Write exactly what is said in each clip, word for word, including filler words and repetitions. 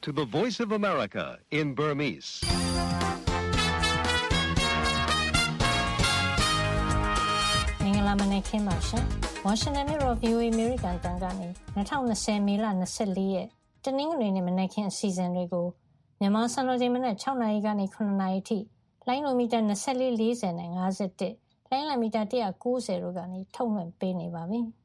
to the Voice of America in Burmese. ။မင်္ဂလာမနက်ခင်းပါရှင်။ Washington မြို့တော် V O A American တန်ကနေtwenty twentyမေလtwenty-fourရက်တနင်္ဂနွေနေ့မနက်ခင်းအစီအစဉ်တွေကိုမြန်မာစံတော်ချိန်မနက်sixနာရီကနေsevenနာရီထိလိုင်းလိုမီတာtwenty-four, fortyနဲ့fifty-oneလိုင်းလမီတာone ninetyတို့ကနေထုတ်လွှင့်ပေးနေပါပြီ။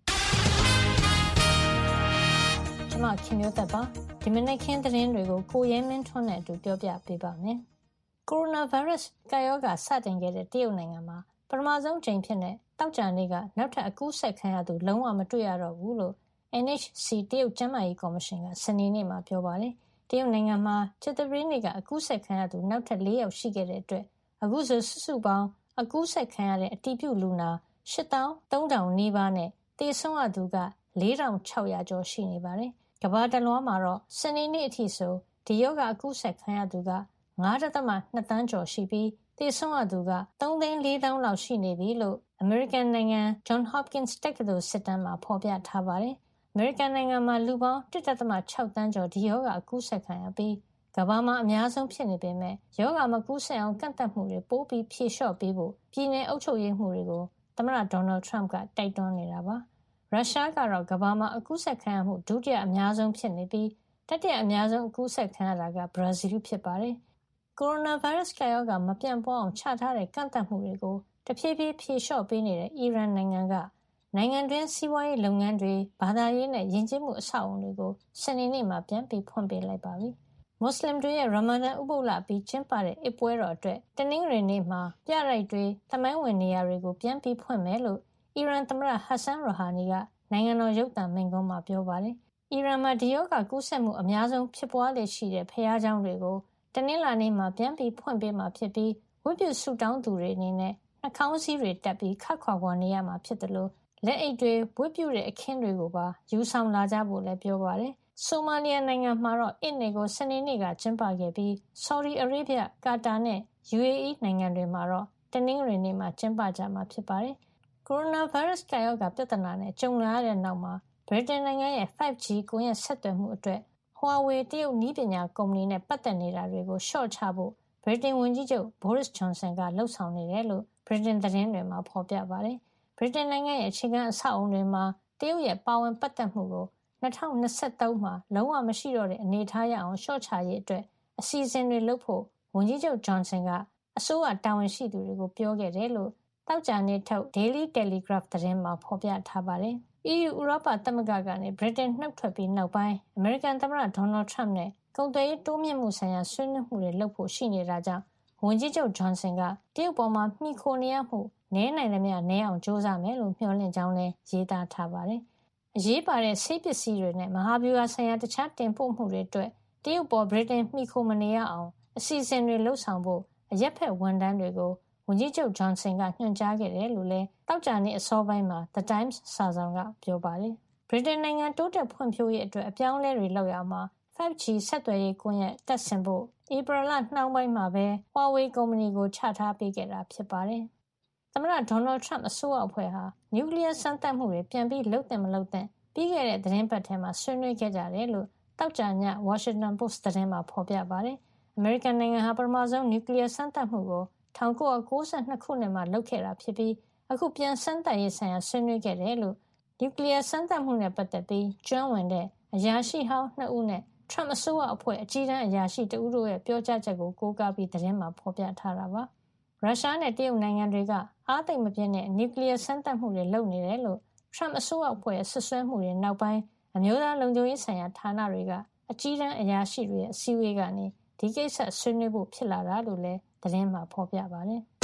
ကျွန်မခင်မျိုးသက်ပါဒီမနက်ခင်းသတင်းတွေကိုကိုရဲမင်းထွန်းနဲ့အတူပြောပြပေးပါမယ်။ ကိုရိုနာဗိုင်းရပ်စ်ကာရောဂါစတင်ခဲ့တဲ့တရုတ်နိုင်ငံမှာပထမဆုံးကြိမ်ဖြစ်တဲ့တောက်ကြနေ့ကနောက်ထပ်အကူးဆက်ခံရသူလုံးဝမတွေ့ရတော့ဘူးလို့ N H C တရုတ်ကျန်းမာရေးကော်မရှင်ကစနေနေ့မှာပြောပါတယ်။တရုတ်နိုင်ငံမှာကြာသပတေးနေ့ကအကူးဆက်ခံရသူနောက်ထပ်fourယောက်ရှိခဲ့တဲ့အတွက်အခုဆိုစုစုပေါင်းအကူးဆက်ခံရတဲ့အတည်ပြုလူနာeight thousand three thousandနီးပါးနဲ့သေဆုံးရသူကfour thousand six hundredကျော်ရှိနေပါတယ်။ကမ္ဘာတလွှားမှာတော့စနေနေ့အထိဆိုဒီရောဂါအကူးဆက်ခံရသူကfive point twoသန်းကျော်ရှိပြီးသေဆုံးရသူကthree thousand four thousandလောက်ရှိနေပြီလို့အမေရိကန်နိုင်ငံ Johns Hopkins တက္ကသိုလ်စစ်တမ်းမှာဖော်ပြထားပါတယ်။အမေရိကန်နိုင်ငံမှာလူပေါင်းone point sixသန်းကျော်ဒီရောဂါအကူးဆက်ခံရပြီးကမ္ဘာမှာအများဆုံးဖြစ်နေပေမဲ့ရောဂါမကူးဆက်အောင်ကန့်သတ်မှုတွေပိုပြီးဖြေလျှော့ပေးဖို့ပြည်내အုပ်ချုပ်ရေးမှုတွေကိုသမ္မတဒေါ်နယ်ထရမ့်ကတိုက်တွန်းနေတာပါ။ရုရှားကတော့ကမ္ဘာမှာအကူးဆက်ခံရမှုဒုတိယအများဆုံးဖြစ်နေပြီးတတိယအများဆုံးအကူးဆက်ခံရတာကဘရာဇီးဖြစ်ပါတယ်။ကိုရိုနာဗိုင်းရပ်စ်ကာရောဂါမပြန့်ပွားအောင်ချထားတဲ့ကန့်သတ်မှုတွေကိုတဖြည်းဖြည်းဖြေလျှော့ပေးနေတဲ့အီရန်နိုင်ငံကနိုင်ငံတွင်းစီးပွားရေးလုပ်ငန်းတွေဘာသာရေးနဲ့ယဉ်ကျေးမှုအဆောက်အအုံတွေကိုစနေနေ့မှာပြန်ပြီးဖွင့်ပေးလိုက်ပါပြီ။မွတ်စလင်တွေရဲ့ရမဒန်ဥပုသ်လပြီးကျင်းပတဲ့အိပ်ပွဲတော်အတွက်တနင်္ဂနွေနေ့မှာပြတိုက်တွေသမိုင်းဝင်နေရာတွေကိုပြန်ပြီးဖွင့်မယ်လို့အီရန်သမ္မတဟဆန်ရိုဟာနီကနိုင်ငံတော်ရုပ်သံမိန့်ခွန်းမှာပြောပါတယ်။အီရန်မှာဒီရောဂါကူးစက်မှုအများဆုံးဖြစ်ပွားလေရှိတဲ့ဘုရားကျောင်းတွေကိုတနင်္လာနေ့မှာပြန်ပြီးဖွင့်ပေးမှာဖြစ်ပြီးဝတ်ပြုဆုတောင်းသူတွေအနေနဲ့နှာခေါင်းစည်းတွေတပ်ပြီးခပ်ခွာခွာနေရမှာဖြစ်တယ်လို့လက်အိတ်တွေဝတ်ပြုတဲ့အခင်းတွေကိုပါယူဆောင်လာကြဖို့လည်းပြောပါတယ်။ဆိုမာလီယာနိုင်ငံမှာတော့အစ်နေကိုစနေနေ့ကကျင်းပခဲ့ပြီးဆော်ဒီအာရေဗျကာတာနဲ့ U A E နိုင်ငံတွေမှာတော့တနင်္ဂနွေနေ့မှာကျင်းပကြမှာဖြစ်ပါတယ်။ကိုရိုနာဗိုင်းရပ်စ်ကာရောဂါပြဿနာနဲ့ကြုံလာရတဲ့နောက်မှာဗြိတိန်နိုင်ငံရဲ့ five G ကွန်ရက်ဆက်သွယ်မှုအတွက် Huawei တရုတ်နည်းပညာကုမ္ပဏီနဲ့ပတ်သက်နေတာတွေကိုလျှော့ချဖို့ဗြိတိန်ဝန်ကြီးချုပ် Boris Johnson ကလှုံ့ဆော်နေတယ်လို့ဗြိတိန်သတင်းတွေမှာဖော်ပြပါတယ်။ဗြိတိန်နိုင်ငံရဲ့အခြေခံအဆောက်အုံတွေမှာတရုတ်ရဲ့ပါဝင်ပတ်သက်မှုကိုtwenty twenty-threeမှာလုံးဝမရှိတော့တဲ့အနေအထားရအောင်လျှော့ချရေးအတွက်အစီအစဉ်တွေလုပ်ဖို့ဝန်ကြီးချုပ် Johnson ကအစိုးရတာဝန်ရှိသူတွေကိုပြောခဲ့တယ်လို့တောက်ကြနေ့ထုတ် Daily Telegraph သတင်းမှာဖော်ပြထားပါတယ်။ E U ဥရောပသမဂ္ဂကနေဗြိတိန်နှုတ်ထွက်ပြီးနောက်ပိုင်းအမေရိကန်သမ္မတဒေါ်နယ်ထရမ့်နဲ့ကုန်သွယ်ရေးတိုးမြှင့်မှုဆိုင်ရာဆွေးနွေးမှုတွေလုပ်ဖို့ရှိနေတာကြောင့်ဝန်ကြီးချုပ် Johnson ကတရုတ်ပေါ်မှာမှီခိုနေရမှုနည်းနိုင်သမျှနည်းအောင်ကြိုးစားမယ်လို့မျှော်လင့်ကြောင်းလည်းရေးသားထားပါတယ်။အရေးပါတဲ့ဆေးပစ္စည်းတွေနဲ့မဟာဗျူဟာဆိုင်ရာတခြားတင်ပို့မှုတွေအတွက်တရုတ်ပေါ်ဗြိတိန်မှီခိုမနေရအောင်အစီအစဉ်တွေလှုပ်ဆောင်ဖို့အရက်ဖက်ဝန်ထမ်းတွေကိုဝန်ကြီးချုပ် Johnson ကညွှန်ကြားခဲ့တယ်လို့လည်းတောက်ကြနေ့အစောပိုင်းမှာ The Times စာစောင်ကပြောပါတယ်။ဗြိတိန်နိုင်ငံတိုးတက်ဖွံ့ဖြိုးရေးအတွက်အပြောင်းအလဲတွေလုပ်ရမှာfive G ဆက်သွယ်ရေးကွန်ရက်တက်ဆင်ဖို့ဧပြီလနှောင်းပိုင်းမှာပဲ Huawei ကုမ္ပဏီကိုချထားပေးခဲ့တာဖြစ်ပါတယ်။သမ္မတဒေါ်နယ်ထရမ့်အစိုးရအဖွဲ့ဟာနျူကလ িয়ার စမ်းသပ်မှုတွေပြန်ပြီးလုပ်တင်မလုပ်တင်ပြီးခဲ့တဲ့သတင်းပတ်ထဲမှာဆွေးနွေးခဲ့ကြတယ်လို့တောက်ကြည Washington Post သတင်းမှာဖော်ပြပါတယ်။ အမေရိကန်နိုင်ငံဟာပထမဆုံးနျူကလ িয়ার စမ်းသပ်မှုကိုnineteen ninety-twoခုနှစ်မှာလုပ်ခဲ့တာဖြစ်ပြီးအခုပြန်စမ်းသပ်ရေးဆိုင်ရာဆွေးနွေးခဲ့တယ်လို့နျူကလ িয়ার စမ်းသပ်မှုနဲ့ပတ်သက်ပြီးကျွမ်းဝင်တဲ့အရာရှိဟောင်းtwoဦးနဲ့ထရမ့်အစိုးရအဖွဲ့အကြီးတန်းအရာရှိတဦးတို့ရဲ့ပြောကြားချက်ကိုကိုးကားပြီးသတင်းမှာဖော်ပြထားတာပါ။ရုရှားနဲ့တရုတ်နိုင်ငံတွေကအားသိပ်မပြင်းတဲ့နျူကလ িয়ার စမ်းသပ်မှုတွေလုပ်နေတယ်လို့ထရမ့်အစိုးရအဖွဲ့ရဲ့ဆွဆွဲမှုတွေနောက်ပိုင်းအမျိုးသားလုံခြုံရေးဆိုင်ရာဌာနတွေကအကြီးတန်းအရာရှိတွေရဲ့အစည်းအဝေးကနေဒီကိစ္စဆွေးနွေးဖို့ဖြစ်လာတာလို့လည်းသတင်းမှာဖော်ပြပါတယ်။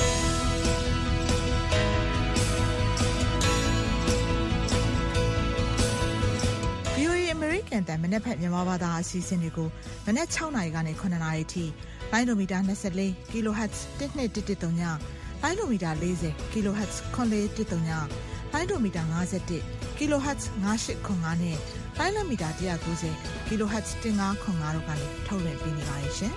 V O A American တန်မနက်ဖက်မြန်မာဘာသာအစီအစဉ်တွေကိုမနက်sixနာရီကနေsevenနာရီထိလိုင်းလိုမီတာtwenty-four ကီလိုဟတ်ဇ်twelve one one threeလိုင်းလိုမီတာfortyကီလိုဟတ်ဇ်four four one threeလိုင်းလိုမီတာfifty-oneကီလိုဟတ်ဇ်five eight five fiveနဲ့လိုင်းလိုမီတာone ninetyကီလိုဟတ်ဇ်fifteen five fiveတို့ကနေထုတ်လွှင့်ပေးနေပါတယ်ရှင်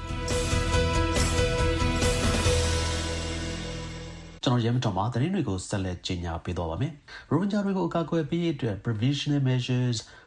ကျွန်တော်ရဲမတော်မှာသတင်းတွေကိုဆက်လက်ကြီးညာပေးတော့ပါမယ်။ရိုဟင်ဂျာတွေကိုအကာအကွယ်ပေးရေးအတွက် provisional measures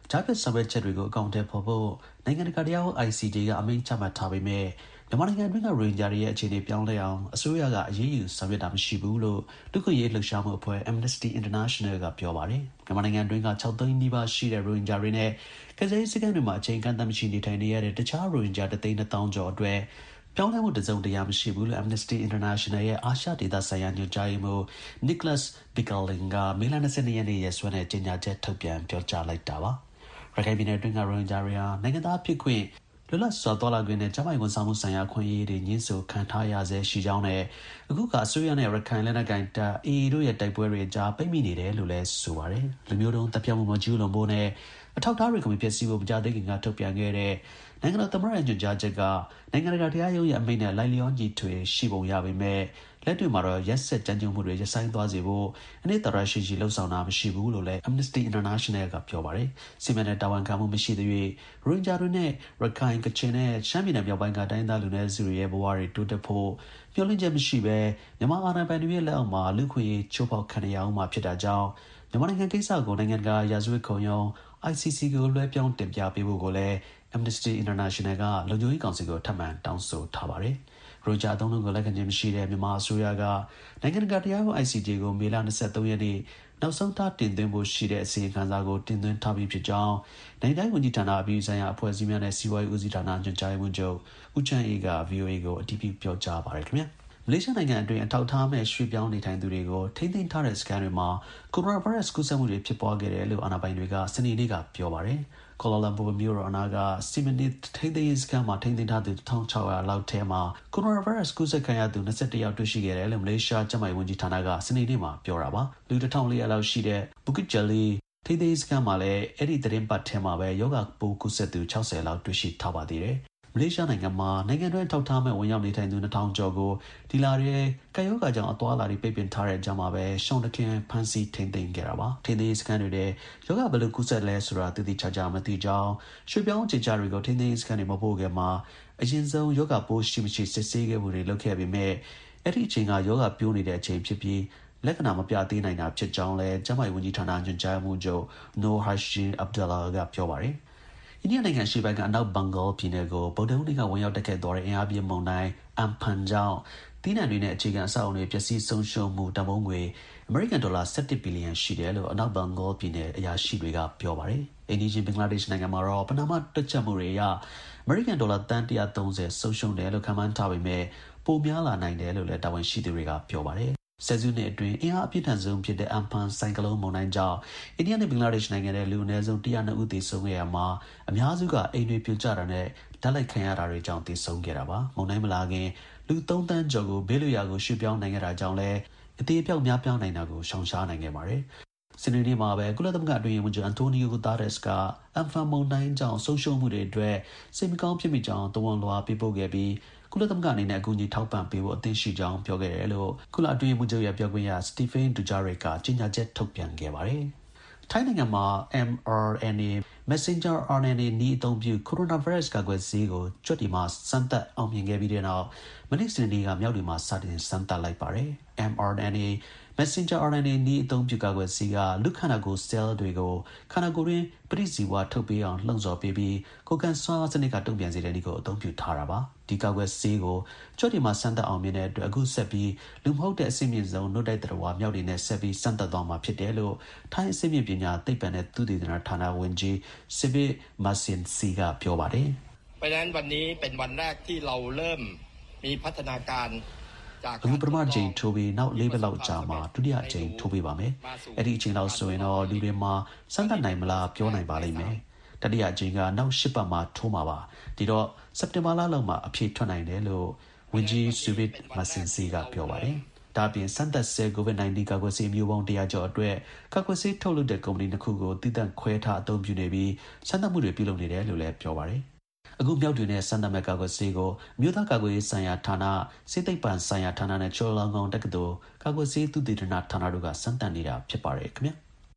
ဂျာပစ်ဆောင်ရွက်ချက်တွေကိုအကောင့်ထဲပေါ်ဖို့နိုင်ငံတကာတရားရုံး I C J ကအမိန့်ချမှတ်ထားပေမဲ့မြန်မာနိုင်ငံအတွင်းကရိုဟင်ဂျာတွေရဲ့အခြေအနေပြောင်းလဲအောင်အစိုးရကအရေးယူဆောင်ရွက်တာမရှိဘူးလို့လူ့အခွင့်အရေးလှုပ်ရှားမှုအဖွဲ့ Amnesty International ကပြောပါတယ်မြန်မာနိုင်ငံအတွင်းက၆သိန်းနီးပါးရှိတဲ့ရိုဟင်ဂျာတွေနဲ့ကစားရေးစခန်းတွေမှာအချိန်ကန့်သတ်မရှိနေထိုင်နေရတဲ့တခြားရိုဟင်ဂျာတစ်သိန်းနှစ်သောင်းကျော်အတွက်ပြောင်းလဲမှုတစုံတရာမရှိဘူးလို့ Amnesty International ရဲ့အာရှဒေသဆိုင်ရာညွှန်ကြားရေးမှူး Nicholas Bequelin ကမေလ၂၂ရက်နေ့ရက်စွဲနဲ့ကြေညာချက်ထုတ်ပြန်ပြောကြားလိုက်တာပါရခိုင်ပြည်နယ်အတွင်းကရိုဟင်ဂျာတွေဟာနိုင်ငံသားဖြစ်ခွင့်လွတ်လပ်စွာသွားလာခွင့်နဲ့ကျန်းမာရေးဝန်ဆောင်မှုဆိုင်ရာခွင့်ရေးတွေညှင်းဆိုခံထားရဆဲရှိကြောင်းနဲ့အခုကအစိုးရနဲ့ရခိုင်လက်နက်ကိုင်တပ် A A တို့ရဲ့တိုက်ပွဲတွေကြားပိတ်မိနေတယ်လို့လည်းဆိုပါတယ်လူမျိုးတုံးတပ်ဖြတ်မှုမကျူးလွန်ဖို့နဲ့အထောက်အထားတွေကိုမဖျက်ဆီးဖို့မကြသေးခင်ကထုတ်ပြန်ခဲ့တဲ့နိုင်ငံတော်သမ္မတရဲ့ညွှန်ကြားချက်ကနိုင်ငံတကာတရားရုံးရဲ့အမိန့်နဲ့လိုက်လျောညီထွေရှိပုံရပေမဲ့လက်တွေ့မှာတော့ရက်ဆက်ကြမ်းကြုတ်မှုတွေရပ်ဆိုင်းသွားစေဖို့အနည်းတော်ရရှိရှိလှုံ့ဆော်တာမရှိဘူးလို့လည်း Amnesty International ကပြောပါတယ်။စီမံတဲ့တာဝန်ခံမှုမရှိသေး၍ရိုဟင်ဂျာတွေနဲ့ရခိုင်ကချင်နဲ့ရှမ်းပြည်နယ်မြောက်ပိုင်းကတိုင်းသားလူနည်းစုတွေရဲ့ဘဝတွေတိုးတက်ဖို့မျှော်လင့်ချက်မရှိဘဲမြန်မာအာဏာပိုင်တွေရဲ့လက်အောက်မှာလူခွင့်ရေးချိုးဖောက်ခံရအောင်မှာဖြစ်တာကြောင့်မြန်မာနိုင်ငံကိစ္စကိုနိုင်ငံတကာရာဇဝတ်ခုံရုံး I C C ကိုလွှဲပြောင်းတင်ပြပေးဖို့ကိုလည်း Amnesty International ကလုံခြုံရေးကောင်စီကိုထပ်မံတောင်းဆိုထားပါတယ်။ရိုဂျာအသုံးလုံးကိုလက်ခံခြင်းမရှိတဲ့မြန်မာအစိုးရကနိုင်ငံတကာတရားရုံး I C J ကိုမေလ၂၃ရက်နေ့နောက်ဆုံးထားတင်သွင်းဖို့ရှိတဲ့အစီအခံစာကိုတင်သွင်းထားပြီးဖြစ်ကြောင်းနိုင်ငံတိုင်းဝန်ကြီးဌာနအပြည်ဆိုင်ရာအဖွဲ့အစည်းများနဲ့စီးပွားရေးဦးစီးဌာနညွှန်ကြားရေးမှူးချုပ်ဦးချမ်းအေးက V O A ကိုအတည်ပြုပြောကြားပါတယ်ခင်ဗျာ။မလေးရှားနိုင်ငံအတွင်းအထောက်အထားမဲ့ရွှေ့ပြောင်းနေထိုင်သူတွေကိုထိန်းသိမ်းထားတဲ့စခန်းတွေမှာကိုရိုနာဗိုင်းရပ်စ်ကူးစက်မှုတွေဖြစ်ပွားခဲ့တယ်လို့အာဏာပိုင်တွေကစနေနေ့ကပြောပါတယ်။ Kuala Lumpur မြို့တော်အနားကစီမံနစ်ထိန်းသိမ်းရေးစခန်းမှာထိန်းသိမ်းထားသူ၁၆၀၀လောက်ထဲမှာကိုရိုနာဗိုင်းရပ်စ်ကူးစက်ခံရသူ၂၁ယောက်တွေ့ရှိခဲ့တယ်လို့မလေးရှားကျန်းမာရေးဝန်ကြီးဌာနကစနေနေ့မှာပြောတာပါ။လူ၁၄၀၀လောက်ရှိတဲ့ Bukit Jalil ထိန်းသိမ်းရေးစခန်းမှာလည်းအဲ့ဒီသတင်းပတ်ထဲမှာပဲယောဂပိုးကူးစက်သူ၆၀လောက်တွေ့ရှိထားပါသေးတယ်။မလေးရှားနိုင်ငံမှာနိုင်ငံတွင်းထောက်ထားမဲ့ဝင်ရောက်နေထိုင်သူ၂ထောင်ကျော်ကိုဒီလာတဲ့ကပ်ရောဂါကြောင့်အသွားအလာတွေပိတ်ပင်ထားတဲ့အကြောင်းမှာပဲရှောင်းတခင်ဖမ်းဆီးထိန်းသိမ်းခဲ့တာပါထိန်းသိမ်းစခန်းတွေတဲ့ယောဂဘယ်လိုကူးစက်လဲဆိုတာသိသိချာချာမသိကြောင်းရွှေပြောင်းခြေချတွေကိုထိန်းသိမ်းစခန်းတွေမပို့ခင်မှာအရင်ဆုံးယောဂပိုးရှိမရှိစစ်ဆေးခဲ့မှုတွေလုပ်ခဲ့ပေမဲ့အဲ့ဒီအချိန်ကယောဂပြိုးနေတဲ့အချိန်ဖြစ်ပြီးလက္ခဏာမပြသေးနိုင်တာဖြစ်ကြောင်းလဲကျန်းမာရေးဝန်ကြီးဌာနညွှန်ကြားမှုချုပ် Noor Hashin Abdullah ကပြောပါတယ်အိန္ဒိယနိုင်ငံရှိဘက်ကအနောက်ဘင်္ဂါပြည်နယ်ကိုဗုဒ္ဓဟူးနေ့ကဝင်ရောက်တက်ခဲ့သွားတဲ့အင်အားပြင်းမုန်တိုင်းအမ်ဖန်ကြောင့်တီးနှံတွေနဲ့အခြေခံအဆောက်အအုံတွေပျက်စီးဆုံးရှုံးမှုတန်ဖိုးငွေအမေရိကန်ဒေါ်လာ၁၁ဘီလီယံရှိတယ်လို့အနောက်ဘင်္ဂါပြည်နယ်အရာရှိတွေကပြောပါတယ်။အိန္ဒိယဘင်္ဂလားဒေ့ရှ်နိုင်ငံမှာတော့ပနာမတွက်ချက်မှုတွေအရအမေရိကန်ဒေါ်လာသန်း၁၃၀ဆုံးရှုံးတယ်လို့ခန့်မှန်းထားပေမဲ့ပိုများလာနိုင်တယ်လို့လည်းတာဝန်ရှိသူတွေကပြောပါတယ်။ဆယ်စုနှစ်အတွင်းအင်အားအပြည့်ထန်ဆုံးဖြစ်တဲ့အမ်ဖန်ဆိုင်ကလုန်းမုန်တိုင်းကြောင့်အိန္ဒိယနဲ့ဘင်္ဂလားဒေ့ရှ်နိုင်ငံရဲ့လူအနည်းဆုံး၁၀၂ဦးသေဆုံးခဲ့ရမှာအများစုကအိမ်တွေပြိုကျတာနဲ့ဓာတ်လိုက်ခံရတာတွေကြောင့်သေဆုံးခဲ့တာပါမုန်တိုင်းမလာခင်လူ၃သန်းကျော်ကိုဘေးလွတ်ရာကိုရွှေ့ပြောင်းနိုင်ခဲ့တာကြောင့်လည်းအသေးအပြောက်များပြောင်းနိုင်တာကိုရှောင်ရှားနိုင်ခဲ့ပါတယ်စနေနေ့မှာပဲကုလသမဂ္ဂအတွင်းဝန်ကြီးအန်တိုနီယိုဂူတာရက်စ်ကအမ်ဖန်မုန်တိုင်းကြောင့်ဆုံးရှုံးမှုတွေအတွက်စိတ်မကောင်းဖြစ်မိကြောင်းတဝန်လွှာပေးပို့ခဲ့ပြီးကုလသမဂ္ဂအနေနဲ့အကူအညီထောက်ပံ့ပေးဖို့အသင့်ရှိကြောင်းပြောခဲ့တယ်လို့ကုလအတွင်းမှုချုပ်ရဲ့ပြောခွင့်ရစတီဖင်ဒူဂျာရစ်ကကြေညာချက်ထုတ်ပြန်ခဲ့ပါတယ်။ထိုင်းနိုင်ငံမှာ M R N A Messenger R N A နည်းအသုံးပြုကိုရိုနာဗိုင်းရပ်စ်ကာကွယ်ဆေးကိုကြွက်တီမှာစမ်းသပ်အောင်မြင်ခဲ့ပြီးတဲ့နောက်မနေ့စနေနေ့ကမြောက်တွေမှာစတင်စမ်းသပ်လိုက်ပါတယ်။ M R N A Messenger R N A နည်းအသုံးပြုကာကွယ်ဆေးကလူခန္ဓာကိုယ် cell တွေကိုခန္ဓာကိုယ်တွင်းပရိဇီဝထုတ်ပေးအောင်လှုံ့ဆော်ပေးပြီးကိုယ်ခံစွမ်းအားစနစ်ကတုံ့ပြန်စေတဲ့နည်းကိုအသုံးပြုထားတာပါဒီကာကွယ်ဆေးကိုကြွက်တွေမှာစမ်းသပ်အောင်မြင်တဲ့အတွက်အခုဆက်ပြီးလူမဟုတ်တဲ့အဆင့်မြင့်ဆုံးနှုတ်တိုက်တော်ဝါမြောက်တွေနဲ့ဆက်ပြီးစမ်းသပ်သွားမှာဖြစ်တယ်လို့ထိုင်းအဆင့်မြင့်ပညာသိပ္ပံနဲ့သုတေသနဌာနဝန်ကြီး Sivit Masinsi ကပြောပါတယ်เพราะฉะนั้นวันนี้เป็นวันแรกที่เราเริ่มมีพัฒนาการအခုပထမအချိန်ထိုးပြီးနောက်လေးပတ်လောက်ကြာမှာဒုတိယအချိန်ထိုးပေးပါမယ်အဲ့ဒီအချိန်လောက်ဆိုရင်တော့လူတွေမှာစမ်းသပ်နိုင်မလားပြောနိုင်ပါလိမ့်မယ်တတိယအချိန်ကနောက်ရှစ်ပတ်မှာထိုးမှာပါဒီတော့စက်တင်ဘာလလောက်မှာအဖြေထွက်နိုင်တယ်လို့ဝန်ကြီး Sivit Masinsi ကပြောပါတယ်ဒါပြင်စမ်းသပ်ဆဲ COVID ၁၉ ကာကွယ်ဆေးမျိုးပေါင်းတရားကျော်အတွက်ကာကွယ်ဆေးထုတ်လုပ်တဲ့ကုမ္ပဏီနှစ်ခုကိုတည်တံ့ခွဲထားအသုံးပြုနေပြီးစမ်းသပ်မှုတွေပြုလုပ်နေတယ်လို့လည်းပြောပါတယ်အခုမြောက်တွေနဲ့စမ်းသပ်မဲ့ကာကွယ်ဆေးကိုမြို့သားကာကွယ်ရေးဆိုင်ရာဌာနစေသိပ္ပံဆိုင်ရာဌာနနဲ့ချော်လောင်ကောင်တက္ကသိုလ်ကာကွယ်ဆေးသုတေသနဌာနတို့ကစမ်းသပ်နေတာဖြစ်ပါတယ်ခင်ဗျာ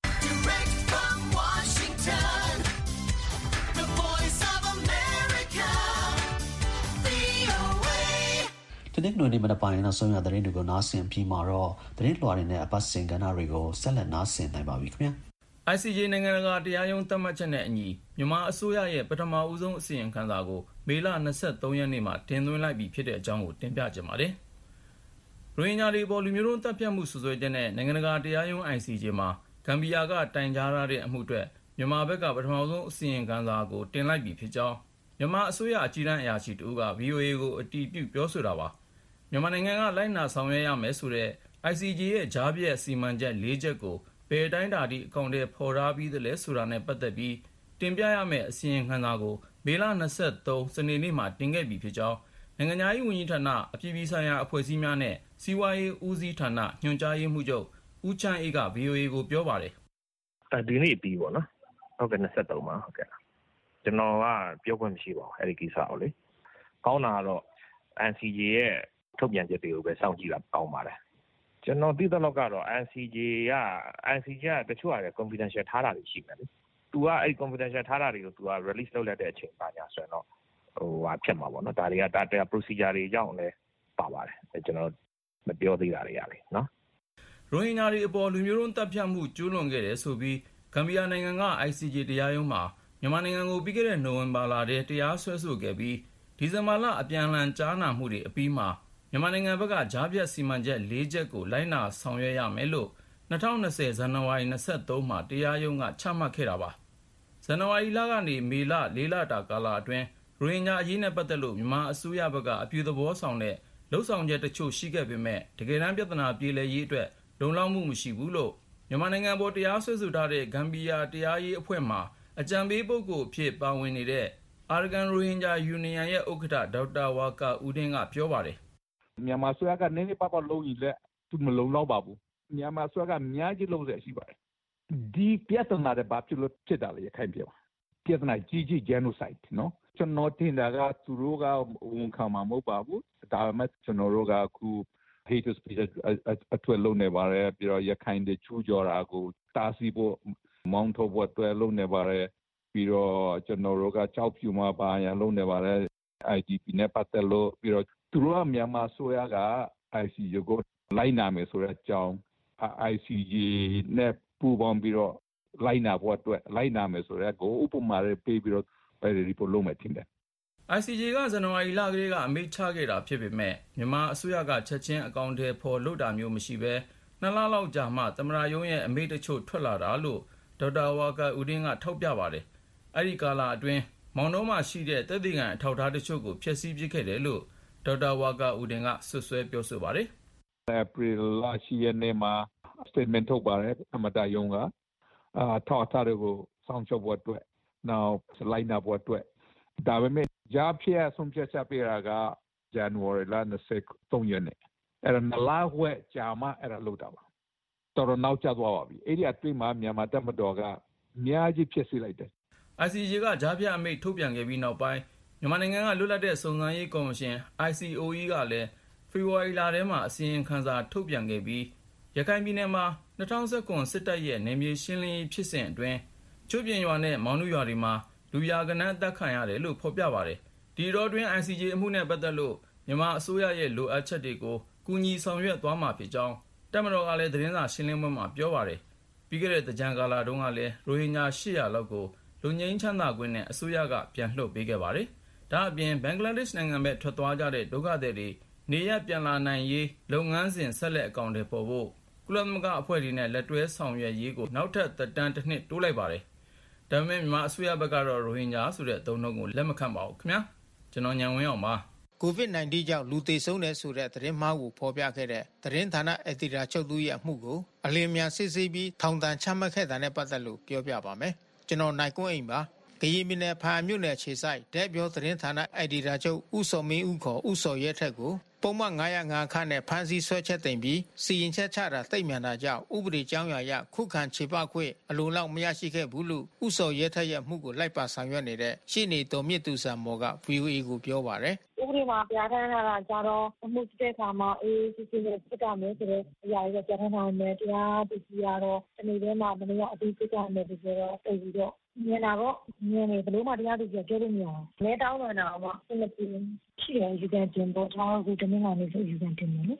ဒီနေ့နိုနေမနပိုင်းနောက်ဆုံးရတဲ့သတင်းတွေကိုနားဆင်ပြီးမှာတော့သတင်းလွှာတွေနဲ့အပတ်စဉ်ကဏ္ဍတွေကိုဆက်လက်နားဆင်နိုင်ပါပြီခင်ဗျာ I C J နိုင်ငံတကာတရားရုံးသတ်မှတ်ချက်နဲ့အညီမြန်မာအစိုးရရဲ့ပထမဦးဆုံးအစီရင်ခံစာကိုမေလ၂၃ရက်နေ့မှာတင်သွင်းလိုက်ပြီဖြစ်တဲ့အကြောင်းကိုတင်ပြကြပါမယ်။ရိုဟင်ဂျာတွေပေါ်လူမျိုးတုံးတပ်ဖြတ်မှုစွပ်စွဲချက်နဲ့နိုင်ငံတကာတရားရုံး I C J မှာဂမ်ဘီယာကတိုင်ကြားထားတဲ့အမှုအတွက်မြန်မာဘက်ကပထမဆုံးအစီရင်ခံစာကိုတင်လိုက်ပြီဖြစ်ကြောင်းမြန်မာအစိုးရအကြီးတန်းအရာရှိတူက V O A ကိုအတည်ပြုပြောဆိုတာပါ။မြန်မာနိုင်ငံကလိုက်နာဆောင်ရွက်ရမယ်ဆိုတဲ့ I C J ရဲ့ကြားဖြတ်စီမံချက်၄ချက်ကိုဘယ်တိုင်းတာတိအကောင့်တွေဖော်ထားပြီးသလဲဆိုတာနဲ့ပတ်သက်ပြီးတင်ပြရမယ့်အစီရင်ခံစာကိုမေလ၂၃စနေနေ့မှာတင်ခဲ့ပြီဖြစ်ကြောင်းနိုင်ငံသားရေးဝန်ကြီးဌာနအပြည်ပြည်ဆိုင်ရာအဖွဲ့အစည်းများနဲ့စီးပွားရေးဦးစီးဌာနညွှန်ကြားရေးမှူးချုပ်ဦးချမ်းအေးက V O A ကိုပြောပါတယ်။ဒီနေ့ပြီးပေါ့နော်။ဟုတ်ကဲ့၂၃မှာဟုတ်ကဲ့။ကျွန်တော်ကပြောခွင့်မရှိပါဘူးအဲ့ဒီကိစ္စကိုလေ။ကောင်းတာကတော့ I C J ရဲ့ထုတ်ပြန်ချက်တွေကိုပဲစောင့်ကြည့်တာကောင်းပါတယ်။ကျွန်တော်သိသလောက်ကတော့ I C J က I C J ကတချို့အရာ confidential ထားတာတွေရှိတယ်လေ။ तू ကအဲ့ confidential ထားတာတွေကို तू က release လုပ်လိုက်တဲ့အချိန်ပါညာဆိုရင်တော့ဟိုဟာဖြစ်မှာပေါ့နော်ဒါတွေကဒါတရား procedure တွေကြောင့်လည်းပါပါတယ်ကျွန်တော်မပြောသေးတာတွေရတယ်နော်ရိုဟင်ဂျာတွေအပေါ်လူမျိုးတုံးတပ်ဖြတ်မှုကျူးလွန်ခဲ့တယ်ဆိုပြီးဂမ်ဘီယာနိုင်ငံက I C J တရားရုံးမှာမြန်မာနိုင်ငံကိုပြီးခဲ့တဲ့နိုဝင်ဘာလထဲတရားစွဲဆိုခဲ့ပြီးဒီဇင်ဘာလအပြန်အလှန်ကြားနာမှုတွေအပြီးမှာမြန်မာနိုင်ငံဘက်ကကြားဖြတ်စီမံချက်၄ချက်ကိုလိုက်နာဆောင်ရွက်ရမယ်လို့၂၀၂၀ဇန်နဝါရီ၂၃မှာတရားရုံးကချမှတ်ခဲ့တာပါဇန်နဝါရီလကနေမေလ၄လတာကာလအတွင်းရိုဟင်ဂျာအရေးနဲ့ပတ်သက်လို့မြန်မာအစိုးရဘက်ကအပြုသဘောဆောင်တဲ့လှုပ်ဆောင်ချက်တချို့ရှိခဲ့ပေမဲ့တကယ်တမ်းပြဿနာပြေလည်ရေးအတွက်လုံလောက်မှုမရှိဘူးလို့မြန်မာနိုင်ငံပေါ်တရားစွဲဆိုထားတဲ့ဂမ်ဘီယာတရားရေးအဖွဲ့မှာအကြံပေးပုဂ္ဂိုလ်အဖြစ်ပါဝင်နေတဲ့ Arakan Rohingya Union ရဲ့ဥက္ကဋ္ဌဒေါက်တာဝါကာဦးတင်းကပြောပါတယ်မြန်မာအစိုးရကနည်းနည်းပါးပါးလုံးရင်လည်းသူမလုံလောက်ပါဘူးမြန်မာအစိုးရကအများကြီးလုံးရရှိပါတယ်ဒီပြဿနာတွေဘာဖြစ်လို့ဖြစ်တာလဲခိုင်ပြပါပြဿနာကြီးကြီး genocide နော်ကျွန်တော်တင်တာကသူတို့ကဝန်ခံမှာမဟုတ်ပါဘူးဒါပေမဲ့ကျွန်တော်တို့ကအခု hate speech အထွေလုံးနေပါတယ်ပြီးတော့ရခိုင်တွေချူကြော်တာကိုတားဆီးဖို့မောင်းထုတ်ဖို့အတွက်လုံးနေပါတယ်ပြီးတော့ကျွန်တော်တို့ကကြောက်ဖြူမှာပါရန်လုံးနေပါတယ် I D P နဲ့ပတ်သက်လို့ပြီးတော့သူတို့ကမြန်မာဆိုရက I C J ကိုလိုက်နာမယ်ဆိုတဲ့အကြောင်း I C J နဲ့ပူးပေါင်းပြီးတော့လိုက်နာဖို့အတွက်လိုက်နာမယ်ဆိုတဲ့ကိုဥပမာတွေပေးပြီးတော့အဲဒီ report လုပ်မယ်ထင်တယ် I C J ကဇန်နဝါရီလကလေးကအမိန့်ချခဲ့တာဖြစ်ပေမဲ့မြန်မာအစိုးရကချက်ချင်းအကောင့်ထဲပေါ်လုပ်တာမျိုးမရှိဘဲနှစ်လလောက်ကြာမှသမ္မတရုံးရဲ့အမိန့်တချို့ထွက်လာတာလို့ဒေါက်တာဝါကာဦးတင်းကထောက်ပြပါတယ်အဲဒီကာလအတွင်းမောင်နှောမှာရှိတဲ့သက်သေခံအထောက်အထားတချို့ကိုဖျက်ဆီးပစ်ခဲ့တယ်လို့ဒေါက်တာဝါကာဦးတင်းကဆွဆွဲပြောဆိုပါတယ် April လရှိရနေမှာ statement ထုတ်ပါတယ်အမတယုံကအာထောက်ထားတွေကိုစောင့်ရှောက်ဖို့အတွက်နောက်လိုက်နာဖို့အတွက်ဒါပေမဲ့ကြားဖြတ်ဆုံးဖြတ်ချက်ပေးတာက January လ၂၃ရက်နေ့အဲ့ဒါနလာဝဲကြာမှအဲ့ဒါလုပ်တာပါတော်တော်နောက်ကျသွားပါပြီအဲ့ဒီအတွင်းမှာမြန်မာတပ်မတော်ကအများကြီးဖြစ်စေလိုက်တယ် I C J ကကြားဖြတ်အမိန့်ထုတ်ပြန်ခဲ့ပြီးနောက်ပိုင်းမြန်မာနိုင်ငံကလွတ်လပ်တဲ့စုံစမ်းရေးကော်မရှင် I C O E ကလည်းဖေဖော်ဝါရီလထဲမှာအစီရင်ခံစာထုတ်ပြန်ခဲ့ပြီးရခိုင်ပြည်နယ်မှာ၂၀၁၇စစ်တပ်ရဲ့နယ်မြေရှင်းလင်းရေးဖြစ်စဉ်အတွင်းကျွတ်ပြင်ရွာနဲ့မောင်နှရွာတွေမှာလူရာကနန်းအသက်ခံရတယ်လို့ဖော်ပြပါတယ်ဒီတော့တွင် I C J အမှုနဲ့ပတ်သက်လို့မြန်မာအစိုးရရဲ့လိုအပ်ချက်တွေကိုကူညီဆောင်ရွက်သွားမှာဖြစ်ကြောင်းတပ်မတော်ကလည်းသတင်းစာရှင်းလင်းပွဲမှာပြောပါတယ်ပြီးခဲ့တဲ့သကြံကာလတုန်းကလည်းရိုဟင်ဂျာ၈၀၀လောက်ကိုလူငင်းချမ်းသာခွင့်နဲ့အစိုးရကပြန်လွှတ်ပေးခဲ့ပါတယ်ဒါအပြင်ဘင်္ဂလားဒေ့ရှ်နိုင်ငံဘက်ထွက်သွားကြတဲ့ဒုက္ခသည်တွေနေရပြန်လာနိုင်ရေးလုပ်ငန်းစဉ်ဆက်လက်အကောင့်တွေပေါ်ဖို့ကုလသမဂ္ဂအဖွဲ့တွေနဲ့လက်တွဲဆောင်ရွက်ရေးကိုနောက်ထပ်သက်တမ်းတစ်နှစ်တိုးလိုက်ပါတယ်ဒါပေမဲ့မြန်မာအစိုးရဘက်ကတော့ရိုဟင်ဂျာဆိုတဲ့အသုံးအနှုန်းကိုလက်မခံပါဘူးခင်ဗျာကျွန်တော်ညံဝင်းအောင်ပါကိုဗစ်၁၉ ကြောင့်လူသေဆုံးတဲ့ဆိုတဲ့သတင်းမှားကိုဖော်ပြခဲ့တဲ့သတင်းဌာနအယ်ဒီတာချုပ်သူရဲ့အမှုကိုအလင်းမြန်စစ်ဆေးပြီးထောင်ဒဏ်ချမှတ်ခဲ့တာနဲ့ပတ်သက်လို့ပြောပြပါမယ်ကျွန်တော်နိုင်ကွန်းအိမ်ပါကရင်ပြည်နယ်ဖာမြို့နယ်ခြေဆိုင်တဲ့ပြောသတင်းဌာနအယ်ဒီတာချုပ်ဦးစောမင်းဦးခေါ်ဦးစောရဲထက်ကိုပုံမှန်၅၀၅ခန့်နဲ့ဖမ်းဆီးဆွဲချက်တင်ပြီးစီရင်ချက်ချတာတိတ်မြန်တာကြောင့်ဥပဒေကြောင်းအရခုခံခြေပခွင့်အလိုလောက်မရရှိခဲ့ဘူးလို့ဦးစောရဲထက်ရဲ့မှုကိုလိုက်ပါဆောင်ရွက်နေတဲ့ရှေ့နေတော်မြင့်သူဆန်မော်က V O A ကိုပြောပါတယ်ဥပဒေမှာပြဋ္ဌာန်းထားတာကြတော့အမှုစစ်တဲ့အခါမှာအေးစစ်စစ်နဲ့စစ်တာမယ်ဆိုတော့အရာတွေပြဋ္ဌာန်းထားတယ်တရားသူကြီးကတော့ဒီနေ့ထဲမှာမနေ့ကအပြီးစစ်တာမယ်ဆိုတော့အဲ့ဒီတော့မြင်တာတော့မြင်နေဘလို့မှတရားသူကြီးပြောလို့မရဘူးလဲတောင်းတော့တော့မှစနစ်ပြင်းရှိတယ်ယူကန်တင်ပေါ်ထားကိုတမင်ကနေဆိုယူကန်တင်တယ်လေ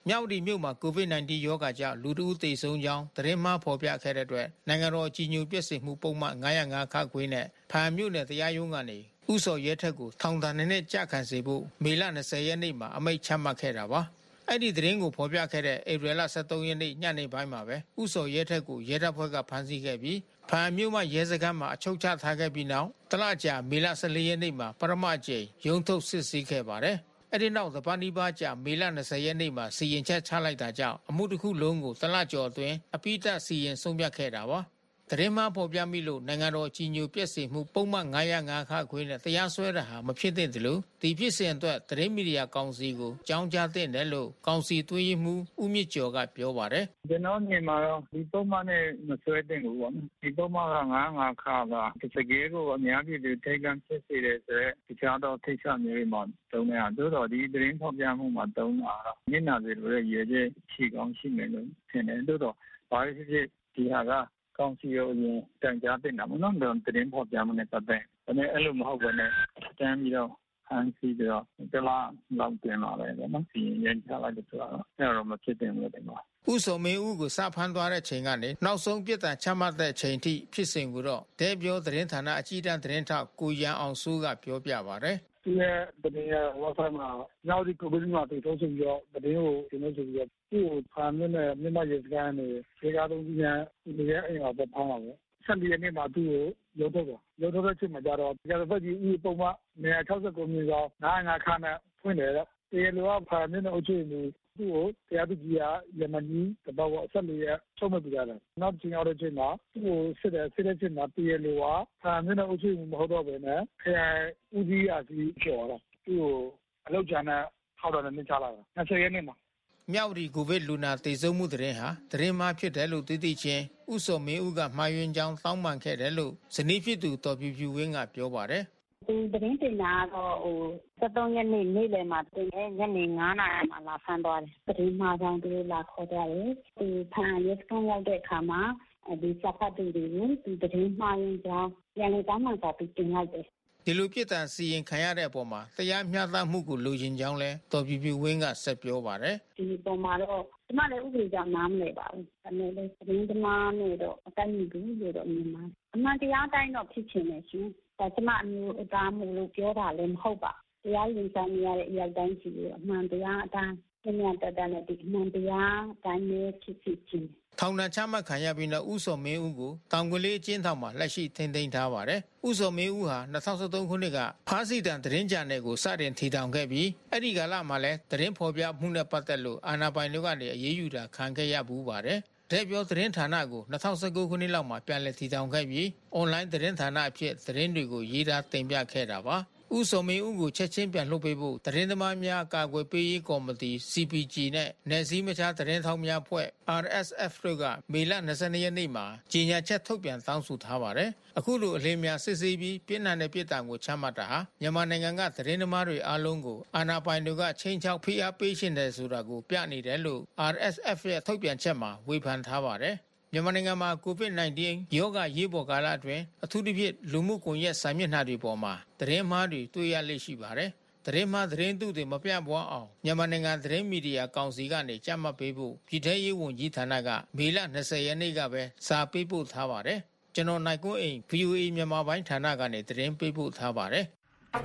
မြောက်ဒီမြို့မှာ ကိုဗစ် ၁၉ ရောဂါကြောင့်လူတဦးသေဆုံးကြောင်းသတင်းမှားဖော်ပြခဲ့တဲ့အတွက်နိုင်ငံတော်ကြီးညိုပျက်စေမှုပုံမှန်၅၀၅ ခခွေနဲ့ဖားမြို့နယ်တရားရုံးကနေဥစော်ရဲထက်ကိုထောင်ဒဏ်နဲ့ကြခံစေဖို့မေလ၂၀ရက်နေ့မှာအမိန့်ချမှတ်ခဲ့တာပါအဲ့ဒီသတင်းကိုဖော်ပြခဲ့တဲ့ဧပြီလ၁၃ရက်နေ့ညနေပိုင်းမှာပဲဥစော်ရဲထက်ကိုရဲတပ်ဖွဲ့ကဖမ်းဆီးခဲ့ပြီးဖားမြို့မှာရဲစခန်းမှာအချုပ်ချထားခဲ့ပြီးနောက်တလကြာမေလ၁၄ရက်နေ့မှာပထမအကြိမ်ရုံးထုတ်စစ်ဆေးခဲ့ပါတယ်အဲ့ဒီနောက်သဘာနီးပါးကြာမေလ၂၀ရက်နေ့မှာစီရင်ချက်ချလိုက်တာကြောင့်အမှုတစ်ခုလုံးကိုတလကျော်အတွင်းအပိဓာတ်စီရင်ဆုံးဖြတ်ခဲ့တာပါသတင်းမှားဖော်ပြမိလို့နိုင်ငံတော်ကြီးညိုပျက်စေမှုပုံမှန်၅၀၅ ခခွေနဲ့တရားစွဲတာဟာမဖြစ်သင့်တယ်လို့ဒီဖြစ်စဉ်အတွက်သတင်းမီဒီယာကောင်စီကိုကြောင်းကြားသင့်တယ်လို့ကောင်စီသွေးရမှုဦးမြင့်ကျော်ကပြောပါတယ်ကျွန်တော်မြင်မှာတော့ဒီပုံမှန်နဲ့မစွဲသင့်ဘူးပေါ့နော်ဒီပုံမှန်က၅၀၅ ခကတကယ်ကိုအများပြည်သူထိတ်လန့်ဖြစ်စေတယ်ဆိုတော့တခြားသောထိတ်ချမျိုးတွေမှာတုံးနေတာတို့တော့ဒီသတင်းဖော်ပြမှုမှာတုံးတာတော့မျက်နှာတွေလိုရဲ့ရဲရဲရှိကောင်းရှိမယ်လို့ထင်တယ်တို့တော့ဘာဖြစ်ဖြစ်ဒီဟာကကောင်စီရောရင်တန်ကြားတင်တာမနော်တော့သတင်းဖော်ပြမှုနဲ့ပတ်သက်ဒါနဲ့အဲ့လိုမဟုတ်ဘဲနဲ့တန်းပြီးတော့ဟန်စီပြီးတော့တလားလောက်တင်လာတယ်နော်စီရင်ချလိုက်တယ်ဆိုတော့အဲ့တော့မဖြစ်တင်ဘူးတဲ့မှာဥစောမင်းဦးကိုစဖမ်းသွားတဲ့ချိန်ကနေနောက်ဆုံးပြစ်ဒဏ်ချမှတ်တဲ့ချိန်ထိဖြစ်စဉ်ကိုတော့တဲပြောသတင်းဌာနအကြီးတန်းသတင်းထောက်ကိုရန်အောင်စိုးကပြောပြပါတယ်ဒီရဲ့သတင်းရဝါဆိုင်မှာနောက်ဒီကိုဗစ်မှာတွေ့တော့ဆိုပြီးတော့သတင်းကိုဒီလိုဆိုပြီးတော့သူ့ကိုဖမ်းနေတယ်မြန်မာရဲစခန်းနေခေကားသုံးကြီးများဒီရဲ့အိမ်မှာဖမ်းလာတယ်ဆက်လီနေ့မှာသူ့ကိုရုံးထုတ်တယ်ရုံးထုတ်တဲ့ချိန်မှာကြတော့ကြတဲ့ဘက်ကြီးဥပုံမှနေရာ၆၉မြင်းဆောင်၅၀၅ ခနဲ့ဖွင့်တယ်တော့ဒီလိုကဖမ်းနေတဲ့အချိန်ကိုသူ့ကိုတရားသူကြီးကယမနီတော့ဆက်လီရဲ့ချုပ်မဲ့ပြရတယ်နောက်ချိန်ရောက်တဲ့ချိန်မှာသူ့ကိုစစ်တယ်စစ်တဲ့ချိန်မှာတီရလိုကဖမ်းနေတဲ့အချိန်မဟုတ်တော့ဘဲနဲ့ခရိုင်ဦးကြီးအစီကျော်တာသူ့ကိုအလောက်ကျန်တဲ့ထောက်တော်နဲ့ချလာတာ၂၀ရက်နေ့မှာမြောက်ဒီကိုဗစ်လူနာသေဆုံးမှုသတင်းဟာသတင်းမှားဖြစ်တယ်လို့သိသိချင်းဥစောမင်းဦးကမှားယွင်းကြောင်းတောင်းပန်ခဲ့တယ်လို့ဇနီးဖြစ်သူတော်ပြူပြူဝင်းကပြောပါတယ်ဒီသတင်းတင်တာတော့ဟို၁၃ရက်နေ့နေ့လယ်မှာတင်တဲ့ညနေ၅နာရီမှာလာဖမ်းသွားတယ်သတင်းမှားကြောင့်သူလာခေါ်သွားတယ်ဒီဖမ်းရဲစခန်းရောက်တဲ့အခါမှာဒီစဖတ်တူတွေကိုဒီသတင်းမှားရင်းကြောင်းပြန်လည်တောင်းပန်စာပြီးတင်လိုက်တယ်ဒီလိုပြစ်ဒဏ်စီရင်ခံရတဲ့အပေါ်မှာတရားမျှတမှုကိုလိုချင်ကြောင်းလဲတော်ပြူပြူဝင်းကဆက်ပြောပါတယ်ဒီပေါ်မှာတော့ဒီမှာလည်းဥပဒေကြောင့်နားမလည်ပါဘူးဒါနဲ့လည်းသတင်းသမားနဲ့တော့အတိုင်းဘူးလို့တော့မြင်ပါတယ်အမှန်တရားတိုင်းတော့ဖြစ်ချင်တယ်ရှင်ဒါကျမအမျိုးအသားမှုလို့ပြောတာလည်းမဟုတ်ပါတရားရင်ဆိုင်ရတဲ့အရာတိုင်းရှိလို့အမှန်တရားအတိုင်းပြညာတတနဲ့ဒီအမှန်တရားတိုင်းနဲ့ဖြစ်ဖြစ်ချင်းထောင်ဒဏ်ချမှတ်ခံရပြီးနောက်ဥစော်မင်းဦးကိုတောင်ကလေးအကျဉ်းထောင်မှာလက်ရှိထိန်းသိမ်းထားပါတယ်။ဥစော်မင်းဦးဟာ၂၀၁၃ခုနှစ်ကဖားစီတန်သတင်းဂျာနယ်ကိုစတင်ထီထောင်ခဲ့ပြီးအဲ့ဒီကာလမှာလည်းသတင်းဖော်ပြမှုနဲ့ပတ်သက်လို့အာဏာပိုင်တို့ကနေအရေးယူတာခံခဲ့ရဘူးပါတယ်။တဲ့ပြောသတင်းဌာနကို၂၀၁၉ခုနှစ်လောက်မှာပြန်လည်ထီထောင်ခဲ့ပြီးအွန်လိုင်းသတင်းဌာနအဖြစ်သတင်းတွေကိုရေးသားတင်ပြခဲ့တာပါ။ဥစော်မင်းဦးကိုချက်ချင်းပြန်လွှတ်ပေးဖို့သတင်းသမားများကာကွယ်ပေးရေးကော်မတီ C P G နဲ့နယ်စည်းမခြားသတင်းထောက်များအဖွဲ့ R S F တို့ကမေလ၂၂ရက်နေ့မှာကြေညာချက်ထုတ်ပြန်တောင်းဆိုထားပါတယ်။အခုလိုအလင်းများစစ်ဆေးပြီးပြည်내တဲ့ပြည်တံကိုချမှတ်တာဟာမြန်မာနိုင်ငံကသတင်းသမားတွေအားလုံးကိုအာဏာပိုင်တွေကချင်းချောက်ဖိအားပေးရှင်တယ်ဆိုတာကိုပြနေတယ်လို့ R S F ရဲ့ထုတ်ပြန်ချက်မှာဝေဖန်ထားပါတယ်။မြန်မာနိုင်ငံမှာကိုဗစ်၁၉ရောဂါရေးပေါ်ကာလအတွင်းအထူးသဖြင့်လူမှုကွန်ရက်စာမျက်နှာတွေပေါ်မှာသတင်းမှားတွေတွေ့ရလေ့ရှိပါတယ်။သတင်းမှားသတင်းတုတွေမပြန့်ပွားအောင်မြန်မာနိုင်ငံသတင်းမီဒီယာကောင်စီကနေကြပ်မတ်ပေးဖို့ပြည်ထရေးဝန်ကြီးဌာနကမေလ၂၀ရက်နေ့ကပဲစာပေးပို့ထားပါတယ်။ကျွန်တော်နိုင်ကွန်းအိမ် V O A မြန်မာပိုင်းဌာနကနေသတင်းပေးပို့ထားပါတယ်။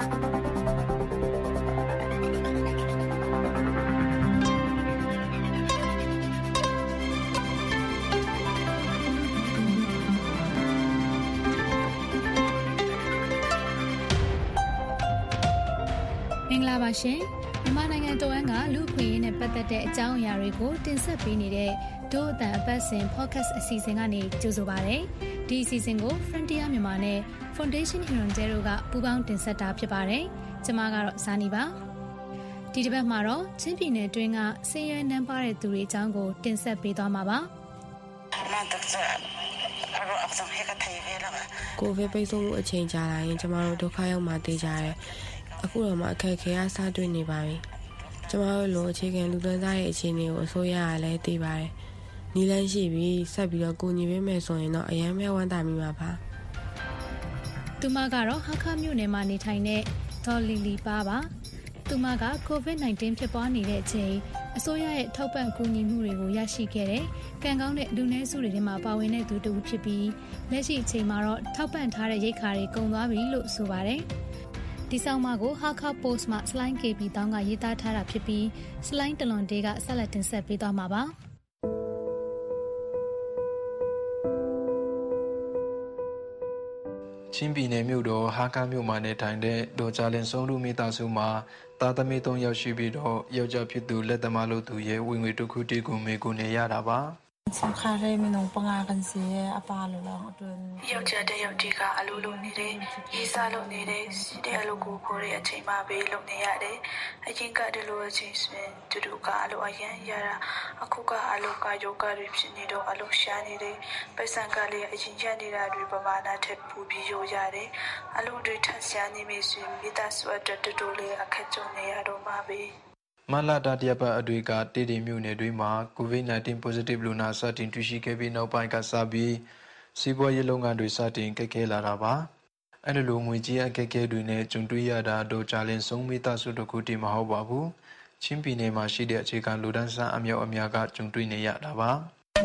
မင်္ဂလာပါရှင်မြန်မာနိုင်ငံတော်ဝန်ကလူ့အခွင့်အရေးနဲ့ပတ်သက်တဲ့အကြောင်းအရာတွေကိုတင်ဆက်ပေးနေတဲ့ဒို့အတန်အပတ်စဉ် podcast အစီအစဉ်ကနေကြိုဆိုပါရစေဒီအစီအစဉ်ကို Frontier မြန်မာနဲ့ Foundation Hirondale တို့ကပူးပေါင်းတင်ဆက်တာဖြစ်ပါတယ်ကျွန်မကတော့ဇာနီပါဒီတစ်ပတ်မှာတော့ချင်းပြည်နယ်တွင်းကဆင်းရဲနှမ်းပါတဲ့သူတွေအကြောင်းကိုတင်ဆက်ပေးသွားမှာပါကိုဗစ်ပိတ်ဆို့မှုအချိန်ကြာလာရင်ကျမတို့ဒုက္ခရောက်မှသိကြရတယ်အခုတော့မှအခက်ခဲအားစတွေ့နေပါပြီ။ကျမတို့လိုအခြေခံလူသားရဲ့အခြေအနေကိုအစိုးရကလည်းသိပါတယ်။နီးလန်းရှိပြီးဆက်ပြီးတော့ကိုညီပေးမယ်ဆိုရင်တော့အယမ်းများဝမ်းသာမိမှာပါ။သူမကတော့ဟာခမြို့နယ်မှာနေထိုင်တဲ့ဒေါ်လီလီပါပါ။သူမက ကိုဗစ် ၁၉ ဖြစ်ပွားနေတဲ့အချိန်အစိုးရရဲ့ထောက်ပံ့ကူညီမှုတွေကိုရရှိခဲ့တဲ့ကံကောင်းတဲ့လူနည်းစုတွေထဲမှာပါဝင်တဲ့သူတူဖြစ်ပြီးလက်ရှိအချိန်မှာတော့ထောက်ပံ့ထားတဲ့ရိက္ခာတွေကုန်သွားပြီလို့ဆိုပါတယ်။ဒီဆောင်မကို Hakka Post မှာ Slime ကေ ပီ တောင်းကရေးသားထားတာဖြစ်ပြီး Slime တလွန်တေးကဆက်လက်တင်ဆက်ပေးသွားမှာပါ။ချင်းပြည်နယ်မြို့တော်ဟာကာမြို့မှာနေထိုင်တဲ့ဒေါ်ချာလင်စုံလူမိသားစုမှာသားသမီးသုံးယောက်ရှိပြီးတော့ယောက်ျားဖြစ်သူလက်သမားလို့သူရဲ့ဝင်ငွေတစ်ခုတည်းကိုမေကိုနေရတာပါစခါရဲမနုံပငါကန်စီအပါလောလောအတွင်းယောက်ျားတဲ့ယောက်ျီကအလိုလိုနေတယ်ရေးစားလို့နေတယ်စီတဲ့အလိုကိုခေါ်တဲ့အချိန်မှပဲလုပ်နေရတယ်အရင်ကတည်းလိုအချိန်ဆိုရင်သူတို့ကအလိုအရန်ရတာအခုကအလိုကယောဂတွေဖြစ်နေတော့အလိုရှားနေတယ်ပိစံကလေးအရင်ရနေတာတွေပမာဏထက်ပိုပြီးရိုးရတယ်အလိုတွေထပ်ရှားနေပြီဆိုရင်မိသားစုအတွက်တူတူလေးအခက်ကြုံနေရတော့မှပဲမလာတာတရပတ်အတွေ့ကတည်တည်မြို့နယ်တွေမှာ ကိုဗစ် ၁၉ positive လူနာစတင်တွေ့ရှိခဲ့ပြီးနောက်ပိုင်းကစပြီးစီးပွားရေးလုပ်ငန်းတွေစတင်ကက်ခဲလာတာပါအဲ့လိုငွေကြေးအခက်အခဲတွေနဲ့ကြုံတွေ့ရတာတော့ချာလင်ဆုံးမိသားစုတစ်ခုတည်းမဟုတ်ပါဘူးချင်းပြည်နယ်မှာရှိတဲ့အခြေခံလူဒန်းစားအမြောက်အများကကြုံတွေ့နေရတာပါ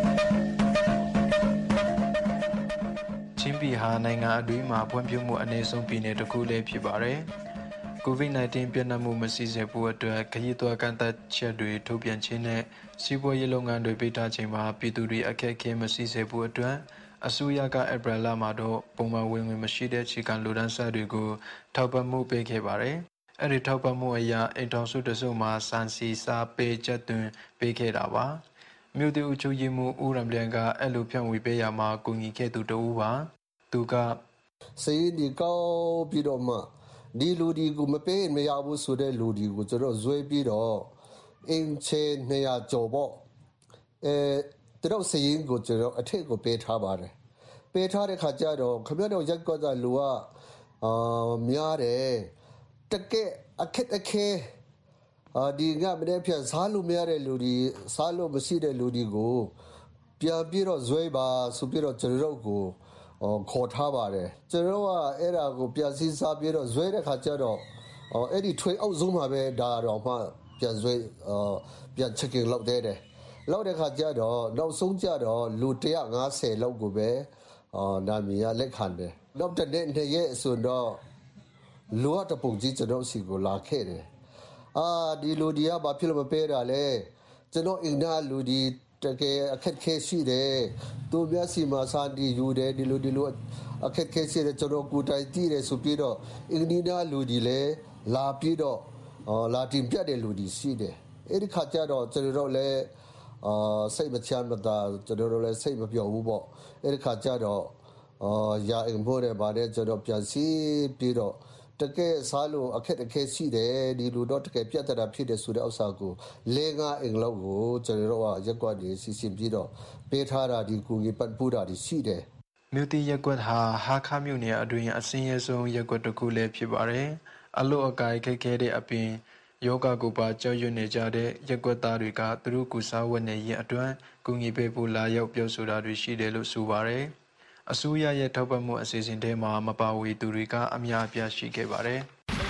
ချင်းပြည်ဟာနိုင်ငံအတွေးမှာဖွံ့ဖြိုးမှုအနည်းဆုံးပြည်နယ်တစ်ခုလည်းဖြစ်ပါတယ်ကိုဗစ် ၁၉ ပြန့်နှံ့မှုမစီစေဖို့အတွက်ခရီးသွားကန့်သတ်ချက်တွေထုတ်ပြန်ခြင်းနဲ့စီးပွားရေးလုပ်ငန်းတွေပိတ်ထားခြင်းမှာပြည်သူတွေအခက်အခဲမစီစေဖို့အတွက်အစိုးရကဧပြီလမှာတော့ပုံမှန်ဝင်ငွေမရှိတဲ့ခြေခံလူဒန်းစားတွေကိုထောက်ပံ့မှုပေးခဲ့ပါတယ်။အဲဒီထောက်ပံ့မှုအရအိမ်ထောင်စုတစုမှာစံစီစာပေးချက်သွင်းပေးခဲ့တာပါ။မြို့တည်အုပ်ချုပ်ရေးမှူးဦးရံလျံကအဲ့လိုဖြန့်ဝေပေးရမှာကူညီခဲ့သူတဦးပါ။သူကစေဒီကောပြီးတော့မှဒီလူဒီကိုမပေးမရဘူးဆိုတဲ့လူဒီကိုကျွန်တော်ဇွဲပြီးတော့အင်းချေနေရကြော်ပေါ့အဲတို့စရင်ကိုကျွန်တော်အထက်ကိုပေးထားပါတယ်ပေးထားတဲ့ခါကျတော့ခမရတော့ရက်ကွက်ကလူကအာများတယ်တကယ်အခက်အခဲအာဒီကမနေ့ပြန်စားလို့မရတဲ့လူဒီစားလို့မရှိတဲ့လူဒီကိုပြန်ပြီးတော့ဇွဲပါဆိုပြီးတော့ကျွန်တော်ကိုခေါ်ထားပါတယ်ကျွန်တော်ကအဲ့ဒါကိုပြန်စည်းစားပြီးတော့ဇွဲတဲ့ခါကျတော့အဲ့ဒီထွေအောက်ဆုံးမှာပဲဒါတော့မှပြန်ဇွဲပြန်ချက်ကိလောက်တဲ့တယ်လောက်တဲ့ခါကျတော့နောက်ဆုံးကျတော့လူone hundred fiftyလောက်ကိုပဲနာမည်ရလက်ခံတယ်နောက်တဲ့နေ့ရဲ့ဆိုတော့လူအတပုံကြီးကျွန်တော်စီကိုလာခဲ့တယ်အာဒီလူဒီကဘာဖြစ်လို့မပေးတာလဲကျွန်တော်အင်နာလူဒီတကယ်အခက်ခဲရှိတယ်သူများစီမှာစာတီယူတယ်ဒီလိုဒီလိုအခက်ခဲရှိတယ်ကျွန်တော်ကိုတိုင်တည်တယ်ဆိုပြီးတော့အင်ဒီနာလူဒီလဲလာပြီးတော့လာတင်ပြတဲ့လူဒီရှိတယ်အဲ့ဒီခါကျတော့ကျွန်တော်လည်းအာစိတ်မချမ်းသာကျွန်တော်လည်းစိတ်မပျော်ဘူးပေါ့အဲ့ဒီခါကျတော့အာရာအင်ဖို့တဲ့ဗာတဲ့ကျွန်တော်ပြန်စီပြီးတော့တကယ်စားလို့အခက်အခဲရှိတယ်ဒီလူတော့တကယ်ပြတ်တာဖြစ်တယ်ဆိုတဲ့ဥစ္စာကိုလေငါအင်လောက်ကိုကျွန်တော်ကရက်ကွက်ဒီစီစဉ်ပြီးတော့ပေးထားတာဒီကူကြီးပတ်ပူတာဒီရှိတယ်မြို့တီရက်ကွက်ဟာဟာခါမြို့နယ်အတွင်းအစင်းရဲဆုံးရက်ကွက်တစ်ခုလည်းဖြစ်ပါတယ်အလို့အကိုင်ခက်ခဲတဲ့အပြင်ယောဂကိုပါကြောက်ရွံ့နေကြတဲ့ရက်ကွက်သားတွေကသူတို့ကုစားဝတ်နေရင်အတွန်းကူညီပေးဖို့လာရောက်ပြောဆိုတာတွေရှိတယ်လို့ဆိုပါတယ်အစိုးရရဲ့ထောက်ပံ့မှုအစီအစဉ်ထဲမှာမပါဝေသူတွေကအများအပြားရှိခဲ့ပါတယ်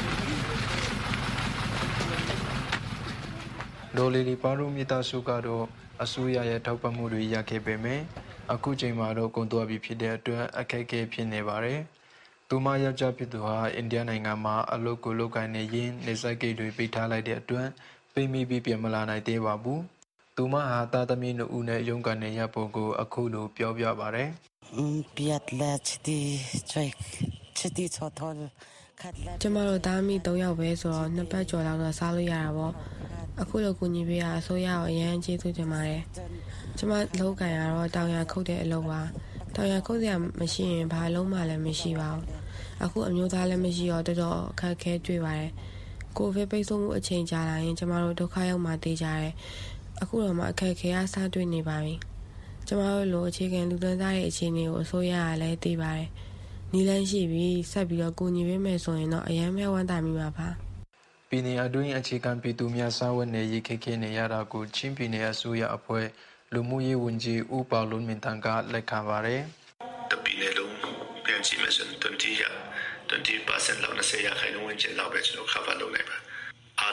ဒေါ်လီလီပါရိုမီတာစုကတော့အစိုးရရဲ့ထောက်ပံ့မှုတွေရခဲ့ပေမယ့်အခုချိန်မှာတော့ကုန်သွားပြီဖြစ်တဲ့အတွက်အခက်အခဲဖြစ်နေပါတယ်သူမယောက်ျားဖြစ်သူဟာအိန္ဒိယနိုင်ငံမှာအလုပ်ကိုလုပ်ကိုင်နေရင်းနေဆက်ကိတ်တွေပေးထားလိုက်တဲ့အတွက်ပိမိပြီးပြန်မလာနိုင်သေးပါဘူးသူမဟာသားသမီးနှစ်ဦးနဲ့ရုန်းကန်နေရပုံကိုအခုလိုပြောပြပါတယ်ပြတ်လက်တီချိုက်ချတီချောတော်ကျမတို့သားမိ၃ယောက်ပဲဆိုတော့နှစ်ပတ်ကျော်လောက်တော့စားလို့ရတာပေါ့အခုလိုကူညီပေးရအစိုးရရောအရန်ကျေးဇူးတင်ပါတယ်ကျမလောက်ကန်ရတော့တောင်ရခုတ်တဲ့အလုပ်ပါတောင်ရခုတ်စရာမရှိရင်ဘာလုံးမှလည်းမရှိပါဘူးအခုအမျိုးသားလည်းမရှိတော့တော်တော်အခက်ခဲတွေ့ပါတယ်ကိုဗစ်ပိတ်ဆို့မှုအချိန်ကြာလာရင်ကျမတို့ဒုက္ခရောက်မှတေးကြတယ်အခုတော့မှအခက်ခဲအစားတွေ့နေပါပြီကျမတို့လိုအခြေခံလူသန်းစားရဲ့အခြေအနေကိုအစိုးရကလည်းသိပါတယ်နီလန်းရှိပြီးဆက်ပြီးတော့ကူညီပေးမယ်ဆိုရင်တော့အရန်မဲ့ဝမ်းသာမိမှာပါပြည်နယ်အတွင်းအခြေခံပြည်သူများစားဝတ်နေရေးခက်ခဲနေရတာကိုချင်းပြည်နယ်အစိုးရအဖွဲ့လူမှုရေးဝန်ကြီးဦးပေါလုံးမင်တန်ကလက်ခံပါတယ်တပြည်နယ်လုံးပြန်ကြည့်မယ်ဆိုရင်20ရာ20%လောက်နဲ့20ရာခိုင်နှုန်းဝန်းကျင်လောက်ပဲကျွန်တော် cover လုပ်နိုင်ပါအာ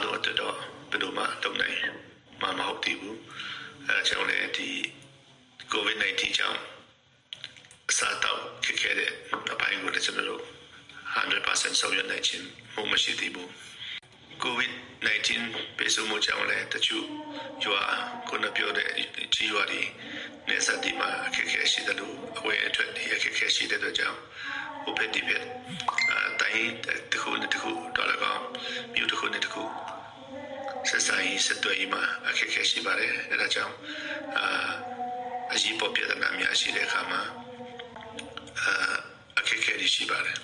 ဆောင်ရွက်နိုင်ခြင်းမှုမရှိသေးဘူး ကိုဗစ်-၁၉ ပိတ်ဆို့မှုကြောင့်လည်းတချို့ရွာခုနပြောတဲ့ကြီးရွာတွေနေစတိမှာအခက်အခဲရှိတယ်လို့အဝယ်အထွက်တွေအခက်အခဲရှိတဲ့အတွက်ကြောင့်ဟိုဘက်ဒီဘက်အတိုင်းတခုနဲ့တခုဒေါ်လာကောင်မြို့တစ်ခုနဲ့တစ်ခုဆက်ဆိုင်ဆက်သွယ်ရေးမှာအခက်အခဲရှိပါတယ်အဲဒါကြောင့်အာအရေးပေါ်ပြဿနာများရှိတဲ့အခါမှာအာအခက်အခဲတွေရှိပါတယ်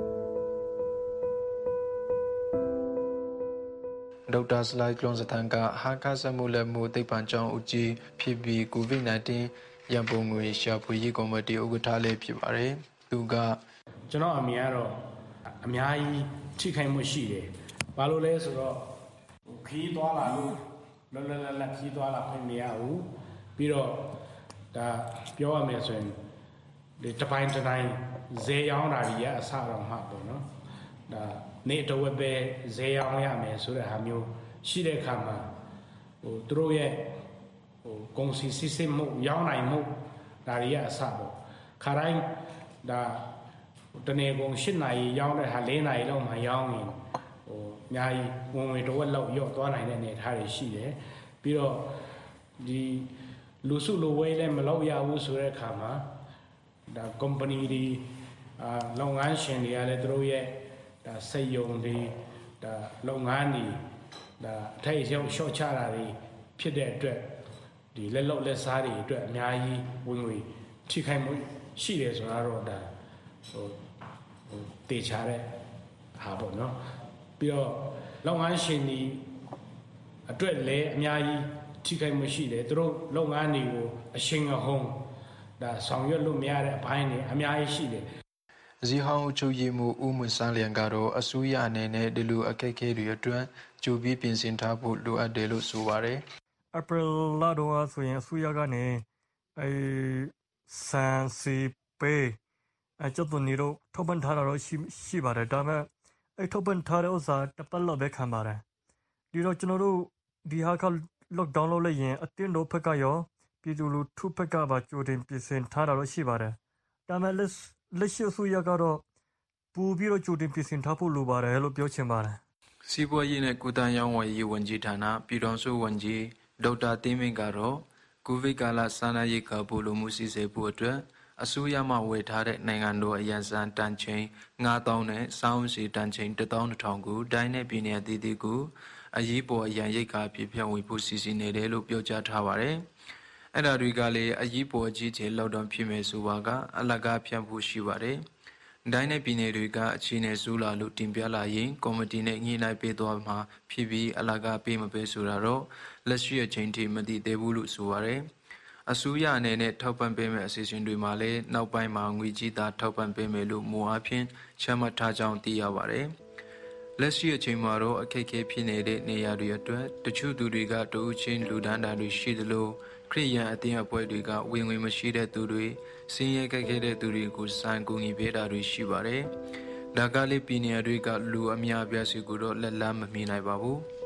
ဒေါက်တာစလိုက်ကလွန်စတန်ကဟာကာစမှုလက်မှုသိပ္ပံကျောင်းဦးကြီးဖြစ်ပြီး ကိုဗစ် ၁၉ ရန်ပုံငွေရှာဖွေရေးကော်မတီဥက္ကဋ္ဌလည်းဖြစ်ပါတယ်သူကကျွန်တော်အမြင်ကတော့အများကြီးထိခိုက်မှုရှိတယ်ဘာလို့လဲဆိုတော့ခီးသွားလာလို့လောလောလတ်ခီးသွားလာခွင့်မရဘူးပြီးတော့ဒါပြောရမယ်ဆိုရင်ဒီတပိုင်းတတိုင်းဈေးရောင်းတာကြီးကအဆတော့မှပေါ့နော်ဒါနေတော့ပဲဈေးရောင်းရမယ်ဆိုတဲ့ဟာမျိုးရှိတဲ့အခါမှာဟိုသူတို့ရဲ့ဟိုကုန်စည်စစ်စစ်မှုရောင်းနိုင်မှုဒါတွေကအဆပေါ့ခါတိုင်းဒါတနေ့ကုန်၈နာရီရောင်းတဲ့ဟာ၄နာရီလောက်မှရောင်းရင်ဟိုအများကြီးဝင်ဝင်တော့လောက်ရော့သွားနိုင်တဲ့အနေအထားတွေရှိတယ်ပြီးတော့ဒီလူစုလူဝေးလည်းမလုပ်ရဘူးဆိုတဲ့အခါမှာဒါ company တွေအာလုပ်ငန်းရှင်တွေကလည်းသူတို့ရဲ့ဒါစိတ်ယုံတွေဒါလုပ်ငန်းတွေဒါအထိုက်အလျောက်ရှော့ချတာတွေဖြစ်တဲ့အတွက်ဒီလက်လောက်လက်စားတွေအတွက်အများကြီးဝင်ငွေထိခိုက်မှုရှိတယ်ဆိုတာတော့ဒါဟိုဟိုတေချာတဲ့ဟာပေါ့နော်ပြီးတော့လုပ်ငန်းရှင်တွေအတွက်လည်းအများကြီးထိခိုက်မှုရှိတယ်သူတို့လုပ်ငန်းတွေကိုအရှင်အဟုန်ဒါဆောင်ရွက်လို့မရတဲ့အပိုင်းတွေအများကြီးရှိတယ်ဇီဟောင်းချုပ်ရည်မှုဦးမွန်ဆန်းလျံကတော့အစိုးရအနေနဲ့ဒီလိုအခက်အခဲတွေအတွက်ကြိုပြီးပြင်ဆင်ထားဖို့လိုအပ်တယ်လို့ဆိုပါတယ်။ April လတော့ဆိုရင်အစိုးရကနေအဲဆန်စီပေးအကျတော့နေတော့ထောက်ပံ့ထားတာတော့ရှိရှိပါတယ်ဒါပေမဲ့အဲထောက်ပံ့ထားတဲ့ဥစ္စာတပတ်လောက်ပဲခံပါတယ်ဒီတော့ကျွန်တော်တို့ဒီဟာက lockdown လုပ်လိုက်ရင်အတင်းတို့ဖက်ကရောပြည်သူလူထုဖက်ကပါကြိုတင်ပြင်ဆင်ထားတာတော့ရှိပါတယ်ဒါပေမဲ့လက်လက်ရှိအစိုးရကတော့ပူပြီးတော့ကြိုတင်ပြင်ဆင်ထားဖို့လိုပါတယ်လို့ပြောချင်ပါတယ်စီးပွားရေးနဲ့ကုသရေးဝန်ကြီးဝန်ကြီးဌာနပြည်ထောင်စုဝန်ကြီးဒေါက်တာတင်းမင်းကတော့ကိုဗစ်ကာလစာနာရေးကပိုလိုမှုစီစဉ်ဖို့အတွက်အစိုးရမှဝယ်ထားတဲ့နိုင်ငံတော်အရန်စံတန်ချိန်၅သောင်းနဲ့စောင်းစီတန်ချိန်၁သောင်း၂ထောင်ကိုတိုင်းနယ်ပြည်နယ်အသီးသီးကိုအရေးပေါ်အရန်ရိတ်ကားပြဖြန့်ဝေဖို့စီစဉ်နေတယ်လို့ပြောကြားထားပါတယ်။အဲ့ဒါတွေကလည်းအရေးပေါ်ကြီးကျယ်လောက်တော့ဖြစ်မယ်ဆိုပါကအလကားဖြန့်ဖို့ရှိပါတယ်။တိုင်းနယ်ပြည်နယ်တွေကအခြေအနေဆိုးလာလို့တင်ပြလာရင်ကော်မတီနဲ့ညှိနှိုင်းပေးသွားမှာဖြစ်ပြီးအလကားပေးမပေးဆိုတာတော့လက်ရှိအချိန်ထိမသိသေးဘူးလို့ဆိုပါတယ်။အစိုးရအနေနဲ့ထောက်ပံ့ပေးမယ့်အစီအစဉ်တွေမှာလည်းနောက်ပိုင်းမှာငွေကြီးသာထောက်ပံ့ပေးမယ်လို့မူအားဖြင့်ချမှတ်ထားကြောင်းသိရပါတယ်။လက်ရှိအချိန်မှာတော့အခက်အခဲဖြစ်နေတဲ့နေရာတွေအတွက်တချို့သူတွေကတဦးချင်းလူဒန်းတာတွေရှိသလိုခရိယန်အသင်းအဖွဲ့တွေကဝင်ဝင်မရှိတဲ့သူတွေစင်းရဲကြခဲ့တဲ့သူတွေကိုစံကူညီပေးတာတွေရှိပါတယ်။ဒါကလေးပြည်နယ်တွေကလူအများအပြားစီကိုတော့လက်လန်းမမြင်နိုင်ပါဘူး။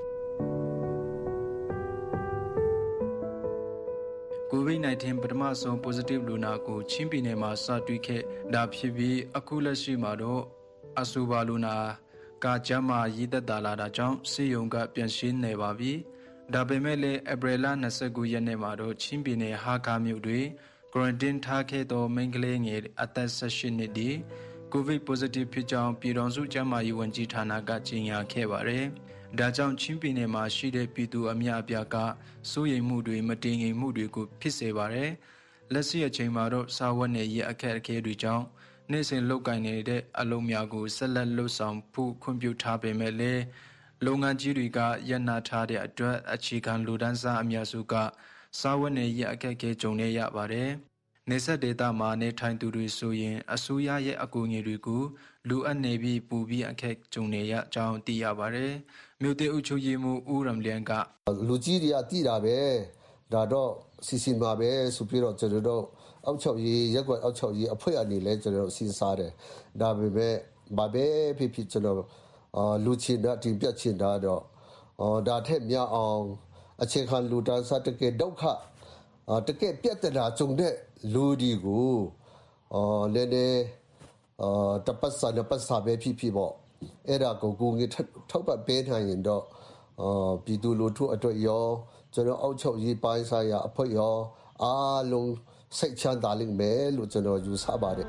ကိုဗစ် ၁၉ ပထမဆုံး positive လူနာကိုချင်းပြည်နယ်မှာစတွေ့ခဲ့တာဖြစ်ပြီးအခုလက်ရှိမှာတော့အဆိုပါလူနာကာကျမ်းမာရေးသက်သာလာတာကြောင့်စေယုံကပြန်ရှင်းနေပါပြီ။ဒါပေမဲ့လည်းဧပြီလ၂၉ရက်နေ့မှာတော့ချင်းပြည်နယ်ဟာကာမြို့တွင် quarantine ထားခဲ့သောမိန်းကလေးငယ်အသက်၁၈နှစ်ဒီကိုဗစ် positive ဖြစ်ကြောင်းပြည်တော်စုကျန်းမာရေးဝန်ကြီးဌာနကကြေညာခဲ့ပါတယ်။ဒါကြောင့်ချင်းပြည်နယ်မှာရှိတဲ့ပြည်သူအများအပြားကစိုးရိမ်မှုတွေမတည်ငြိမ်မှုတွေကိုဖြစ်စေပါတယ်။လက်ရှိအချိန်မှာတော့စာဝတ်နေရေးအခက်အခဲတွေကြောင့်နေ့စဉ်လုပ်ကိုင်နေတဲ့အလုပ်များကိုဆက်လက်လုပ်ဆောင်ဖို့ခွင့်ပြုထားပေမဲ့လည်းလုပ်ငန်းကြီးတွေကရပ်နားထားတဲ့အတွက်အခြေခံလူဒန်းစားအများစုကစာဝတ်နေရေးအခက်အခဲကြုံနေရပါတယ်။နေဆက်ဒေသမှာနေထိုင်သူတွေဆိုရင်အစိုးရရဲ့အကူအညီတွေကိုလူအပ်နေပြီးပူပြီးအခက်ကြုံနေရကြောင်းသိရပါတယ်။မြို့သေးအုပ်ချုပ်ရေးမှူးဦးရမ်လျန်ကလူကြီးတွေကတည်တာပဲဒါတော့စီစီမှာပဲဆိုပြီးတော့ကျွန်တော်တို့အောက်ချုပ်ရေးရက်ွက်အောက်ချုပ်ရေးအဖွဲ့အနေနဲ့ကျွန်တော်စဉ်းစားတယ်ဒါပေမဲ့ဘာပဲဖြစ်ဖြစ်ကျွန်တော်အာလူချင်းတဲ့တင်ပြချင်တာတော့အော်ဒါထက်များအောင်အခြေခံလူတန်းစားတကယ်ဒုက္ခအာတကယ်ပြတ်တာကြုံတဲ့လူဒီကိုအော်လည်းလည်းအာတပတ်စာတပတ်စာပဲဖြစ်ဖြစ်ပေါ့အဲ့ဒါကိုကိုငွေထောက်ပံ့ပေးနိုင်ရင်တော့အာပြည်သူလူထုအတွက်ရောကျွန်တော်အောက်ချုပ်ရေးပိုင်းဆိုင်ရာအဖွဲ့ရောအားလုံးစိတ်ချမ်းသာလိမ့်မယ်လို့ကျွန်တော်ယူဆပါတယ်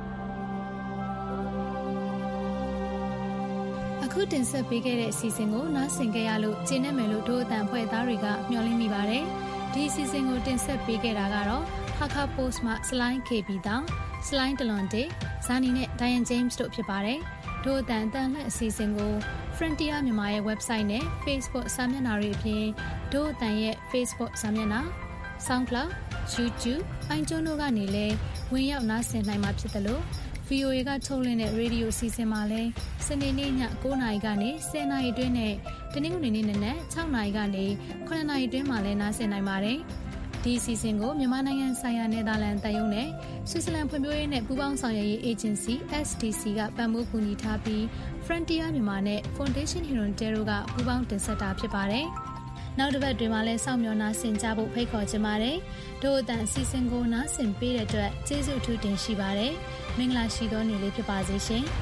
အခုတင်ဆက်ပေးခဲ့တဲ့အစီအစဉ်ကိုနားဆင်ကြရလို့ကျေနပ်မယ်လို့ဒို့အတန်အဖွဲ့သားတွေကမျှော်လင့်မိပါတယ်ဒီအစီအစဉ်ကိုတင်ဆက်ပေးခဲ့တာကတော့ဟာခါပို့စ်မှစလိုင်း ကေ ဘီ တောင်စလိုင်းတလွန်တေဇာနီနဲ့ Diane James တို့ဖြစ်ပါတယ်ဒို့အတန်တန်လှည့်အစီအစဉ်ကို Frontier မြန်မာရဲ့ website နဲ့ Facebook စာမျက်နှာတွေအပြင်ဒို့အတန်ရဲ့ Facebook စာမျက်နှာ SoundCloud YouTube အိုင်ကျွန်းတို့ကနေလည်းဝင်ရောက်နားဆင်နိုင်မှာဖြစ်တယ်လို့ ဗီအိုအေ ကထုတ်လွှင့်တဲ့ရေဒီယိုအစီအစဉ်မှာလည်းစနေနေ့ည၉နာရီကနေ၁၀နာရီအတွင်းနဲ့တနင်္ဂနွေနေ့နနက်၆နာရီကနေခုနှစ်နာရီအတွင်းမှာလည်းနားဆင်နိုင်ပါတယ်။ဒီအစီအစဉ်ကိုမြန်မာနိုင်ငံဆိုင်ရာနယ်သာလန်တန်ယုံနဲ့ဆွစ်ဇာလန်ဖွံ့ဖြိုးရေးနဲ့ပူးပေါင်းဆောင်ရွက်ရေးအေဂျင်စီ အက်စ် ဒီ စီ ကပံ့ပိုးကူညီထားပြီး Frontier မြန်မာနဲ့ Foundation Hirondelle တို့ကပူးပေါင်းတင်ဆက်တာဖြစ်ပါတယ်။နောက်တစ်ပတ်တွင်မှလည်းစောင့်မျှော်နားဆင်ကြဖို့ဖိတ်ခေါ်ချင်ပါတယ်။ဒို့အတန်အစီအစဉ်ကိုနားဆင်ပေးတဲ့အတွက်ကျေးဇူးအထူးတင်ရှိပါတယ်။မင်္ဂလာရှိသောနေ့လေးဖြစ်ပါစေရှင်။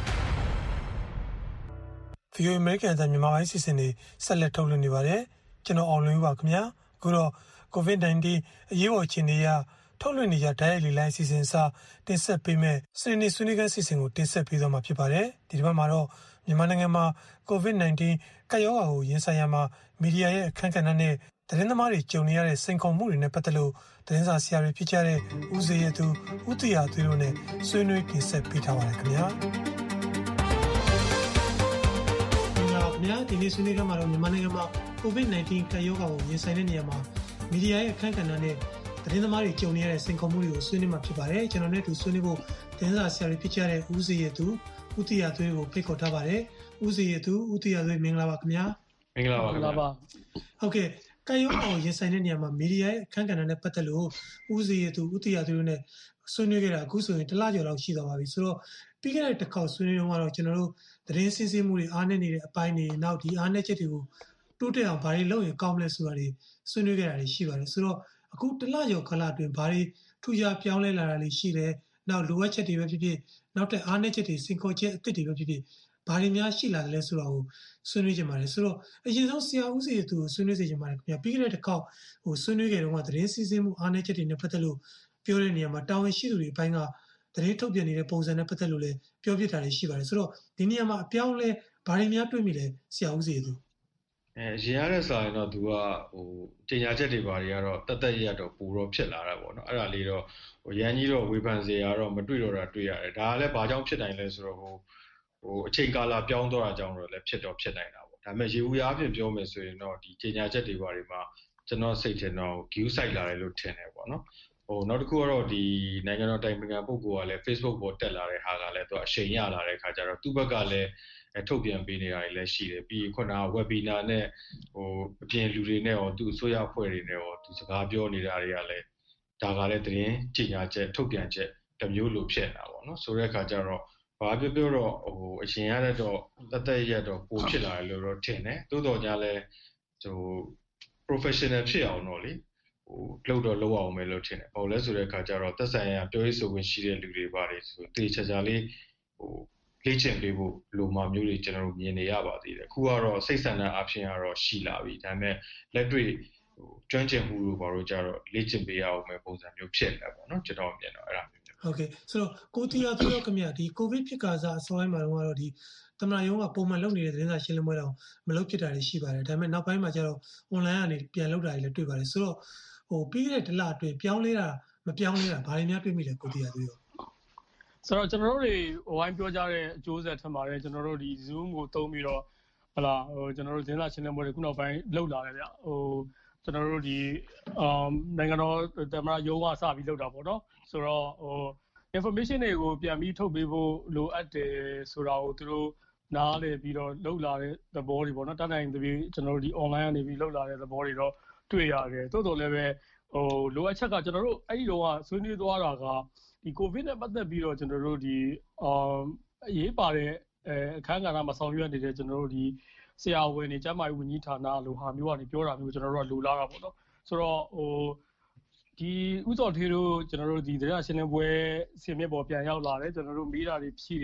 ဗီအိုအေ American တန်မြန်မာပိုင်းစီစဉ်တွေဆက်လက်ထုတ်လွှင့်နေပါတယ်။ကျွန်တော်အောင်လွင်ပါခင်ဗျာ။အခုတော့ ကိုဗစ်-၁၉ အရေးပေါ်အခြေအနေအရထုတ်လွှင့်နေကြဓာတ်ရိုက်လေလိုင်းစီစဉ်စာတင်ဆက်ပေးမဲ့စနေနေ့ဆွေးနွေးခန်းစီစဉ်ကိုတင်ဆက်ပေးသွားမှာဖြစ်ပါတယ်။ဒီတစ်ပတ်မှာတော့မြန်မာနိုင်ငံမှာကိုဗစ်-၁၉ ကပ်ရောဂါကိုရင်ဆိုင်ရမှာမီဒီယာရဲ့အခမ်းကဏ္ဍနဲ့သတင်းသမားတွေကြုံနေရတဲ့စိန်ခေါ်မှုတွေနဲ့ပတ်သက်လို့သတင်းစာဆရာတွေဖြစ်ကြတဲ့ဦးစေရသူဦးတီယာသွေးတို့နဲ့ဆွေးနွေးတင်ဆက်ပေးထားပါတယ်ခင်ဗျာခင်ဗျာဒီနေ့ဆွေးနွေးခန်းမှာတော့မြန်မာနိုင်ငံမှာကိုဗစ်-၁၉ ကပ်ရောဂါကိုရင်ဆိုင်တဲ့နေရာမှာမီဒီယာရဲ့အခမ်းကဏ္ဍနဲ့သတင်းသမားတွေကြုံနေရတဲ့စိန်ခေါ်မှုတွေကိုဆွေးနွေးမှာဖြစ်ပါတယ်ကျွန်တော်နဲ့တူဆွေးနွေးဖို့သတင်းစာဆရာတွေဖြစ်ကြတဲ့ဦးစေရသူဦးတီယာသွေးကိုဖိတ်ခေါ်ထားပါတယ်ဦးစေရသူဦးတီယာသွေးမင်္ဂလာပါခင်ဗျာမင်္ဂလာပါခင်ဗျာဟုတ်ကဲ့ကာယောအောင်ရင်ဆိုင်တဲ့နေရာမှာမီဒီယာရဲ့အခမ်းကဏ္ဍနဲ့ပတ်သက်လို့ဦးစီရသူဦးတီယာသူတို့နဲ့ဆွေးနွေးခဲ့တာအခုဆိုရင်တစ်လကျော်လောက်ရှိသွားပါပြီဆိုတော့ပြီးခဲ့တဲ့တစ်ခေါက်ဆွေးနွေးတော့ကတော့ကျွန်တော်တို့သတင်းစင်းစင်းမှုတွေအားနည်းနေတဲ့အပိုင်းတွေနောက်ဒီအားနည်းချက်တွေကိုတိုးတက်အောင်ဘာတွေလုပ်ရင်ကောင်းမလဲဆိုတာတွေဆွေးနွေးခဲ့တာတွေရှိပါတယ်ဆိုတော့အခုတစ်လကျော်ကာလအတွင်းဘာတွေထူးခြားပြောင်းလဲလာတာတွေရှိတယ်နောက်လိုအပ်ချက်တွေပဲဖြစ်ဖြစ်နောက်တဲ့အားနည်းချက်တွေစင်ခေါ်ချက်အသစ်တွေပဲဖြစ်ဖြစ်ဘာတွေများရှိလာတယ်လဲဆိုတော့ဆွေးနွေးကြပါတယ်ဆိုတော့အရင်ဆုံးဆရာဦးစီသူဆွေးနွေးစေချင်ပါတယ်ခင်ဗျာပြီးခဲ့တဲ့တစ်ခေါက်ဟိုဆွေးနွေးခဲ့တော့ကသတင်းစီစဉ်မှုအားနည်းချက်တွေနဲ့ပတ်သက်လို့ပြောတဲ့နေရာမှာတာဝန်ရှိသူတွေအပိုင်းကသတင်းထုတ်ပြန်နေတဲ့ပုံစံနဲ့ပတ်သက်လို့လည်းပြောပြတာတွေရှိပါတယ်ဆိုတော့ဒီနေရာမှာအပြောင်းလဲဘာတွေများတွေ့မိလဲဆရာဦးစီသူအဲရင်ရတဲ့စာရင်တော့သူကဟိုကြေညာချက်တွေဘာတွေကတော့တတ်တတ်ရတော့ပူတော့ဖြစ်လာတာပေါ့နော်အဲ့ဒါလေးတော့ဟိုရန်ကြီးတော့ဝေဖန်စေရတော့မတွေ့တော့တာတွေ့ရတယ်ဒါကလည်းဘာကြောင့်ဖြစ်နိုင်လဲဆိုတော့ဟိုဟိုအချိန်ကာလပြောင်းသွားတာကြောင့်တော့လည်းဖြစ်တော့ဖြစ်နိုင်တာပေါ့ဒါပေမဲ့ရေဦးရားအဖြစ်ပြောမယ်ဆိုရင်တော့ဒီကြေညာချက်တွေဘာတွေမှာကျွန်တော်စိတ်ထင်တော့ view site လာတယ်လို့ထင်တယ်ပေါ့နော်ဟိုနောက်တစ်ခုကတော့ဒီနိုင်ငံတော်တိုင်ပင်ခံပုဂ္ဂိုလ်ကလည်း Facebook ပေါ်တက်လာတဲ့ဟာကလည်းသူအချိန်ရလာတဲ့ခါကျတော့သူ့ဘက်ကလည်းထုတ်ပြန်ပေးနေတာတွေလည်းရှိတယ်ပြီးခုနက webinar နဲ့ဟိုအပြင်လူတွေနဲ့ရောသူအစိုးရအဖွဲ့တွေနဲ့ရောသူစကားပြောနေတာတွေကလည်းဒါကလည်းသတင်းကြေညာချက်ထုတ်ပြန်ချက်တစ်မျိုးလိုဖြစ်နေတာပေါ့နော်ဆိုတဲ့အခါကျတော့ဘာပြောပြောတော့ဟိုအရင်ရတဲ့တော့တက်တက်ရတော့ပိုဖြစ်လာတယ်လို့တော့ထင်တယ်တိုးတော်ညာလဲဟို professional ဖြစ်အောင်တော့လေဟိုလောက်တော့လောက်အောင်ပဲလို့ထင်တယ်ဘာလို့လဲဆိုတဲ့အခါကျတော့သက်ဆိုင်ရာပြောရေးဆိုခွင့်ရှိတဲ့လူတွေပါတယ်ဆိုတေချာချာလေးဟိုလေ့ကျင့်ပေးဖို့လိုမှမျိုးတွေကျွန်တော်တို့မြင်နေရပါသေးတယ်အခုကတော့စိတ်ဆန္ဒအဖြစ်ကတော့ရှိလာပြီဒါပေမဲ့လက်တွေ့ဟိုကျွမ်းကျင်မှုတို့ဘာလို့ကြတော့လေ့ကျင့်ပေးရအောင်ပဲပုံစံမျိုးဖြစ်နေပေါ့နော်ကျွန်တော်မြင်တော့အဲ့ဒါမျိုးဟုတ်ကဲ့ဆိုတော့ကိုတီယာသူတို့ခင်ဗျာဒီကိုဗစ်ဖြစ်ကာစားအစောပိုင်းမှာတော့ဒီသမ္မတရုံးကပုံမှန်လုပ်နေတဲ့သတင်းစာရှင်းလင်းပွဲတော့မလုပ်ဖြစ်တာတွေရှိပါတယ်ဒါပေမဲ့နောက်ပိုင်းမှာကျတော့ online ကနေပြန်လုပ်တာတွေလည်းတွေ့ပါတယ်ဆိုတော့ဟိုပြီးခဲ့တဲ့တစ်လအတွင်းပြောင်းလဲတာမပြောင်းလဲတာဘာတွေများတွေ့မိလဲကိုတီယာသူတို့ဆိုတော့ကျွန်တော်တို့တွေဟိုဝိုင်းပြောကြတဲ့အကျိုးဆက်ထင်ပါတယ်ကျွန်တော်တို့ဒီ Zoom ကိုသုံးပြီးတော့ဟလာဟိုကျွန်တော်တို့သတင်းစာရှင်းလင်းပွဲတွေခုနောက်ပိုင်းလုပ်လာတယ်ဗျဟိုကျွန်တော်တို့ဒီအမ်နိုင်ငံတော်သမ္မတရုံးကစပြီးလုပ်တာပေါ့နော်ဆိုတော့ဟို information တွေကိုပြန်ပြီးထုတ်ပေးဖို့လိုအပ်တယ်ဆိုတာကိုသူတို့နားလည်ပြီးတော့လုပ်လာတဲ့သဘောတွေပေါ့နော်တတ်နိုင်သဖြင့်ကျွန်တော်တို့ဒီ online ကနေပြီးလုပ်လာတဲ့သဘောတွေတော့တွေ့ရတယ်တိုးတော်လည်းပဲဟိုလိုအပ်ချက်ကကျွန်တော်တို့အဲ့ဒီတော့ကဆွေးနွေးသွားတာကဒီ COVID နဲ့ပတ်သက်ပြီးတော့ကျွန်တော်တို့ဒီအမ်အရေးပါတဲ့အဲအခန်းကဏ္ဍမှာဆောင်ရွက်နေတဲ့ကျွန်တော်တို့ဒီဆရာဝန်တွေကျန်းမာရေးဝန်ကြီးဌာနလိုဟာမျိုးကနေပြောတာမျိုးကျွန်တော်တို့ကလိုလားတာပေါ့နော်ဆိုတော့ဟိုဒီဥစော်ထေးတို့ကျွန်တော်တို့ဒီတရားရှင်းလင်းပွဲဆင်မြင့်ပေါ်ပြန်ရောက်လာတယ်ကျွန်တော်တို့မေးတာတွေဖြည့်တယ်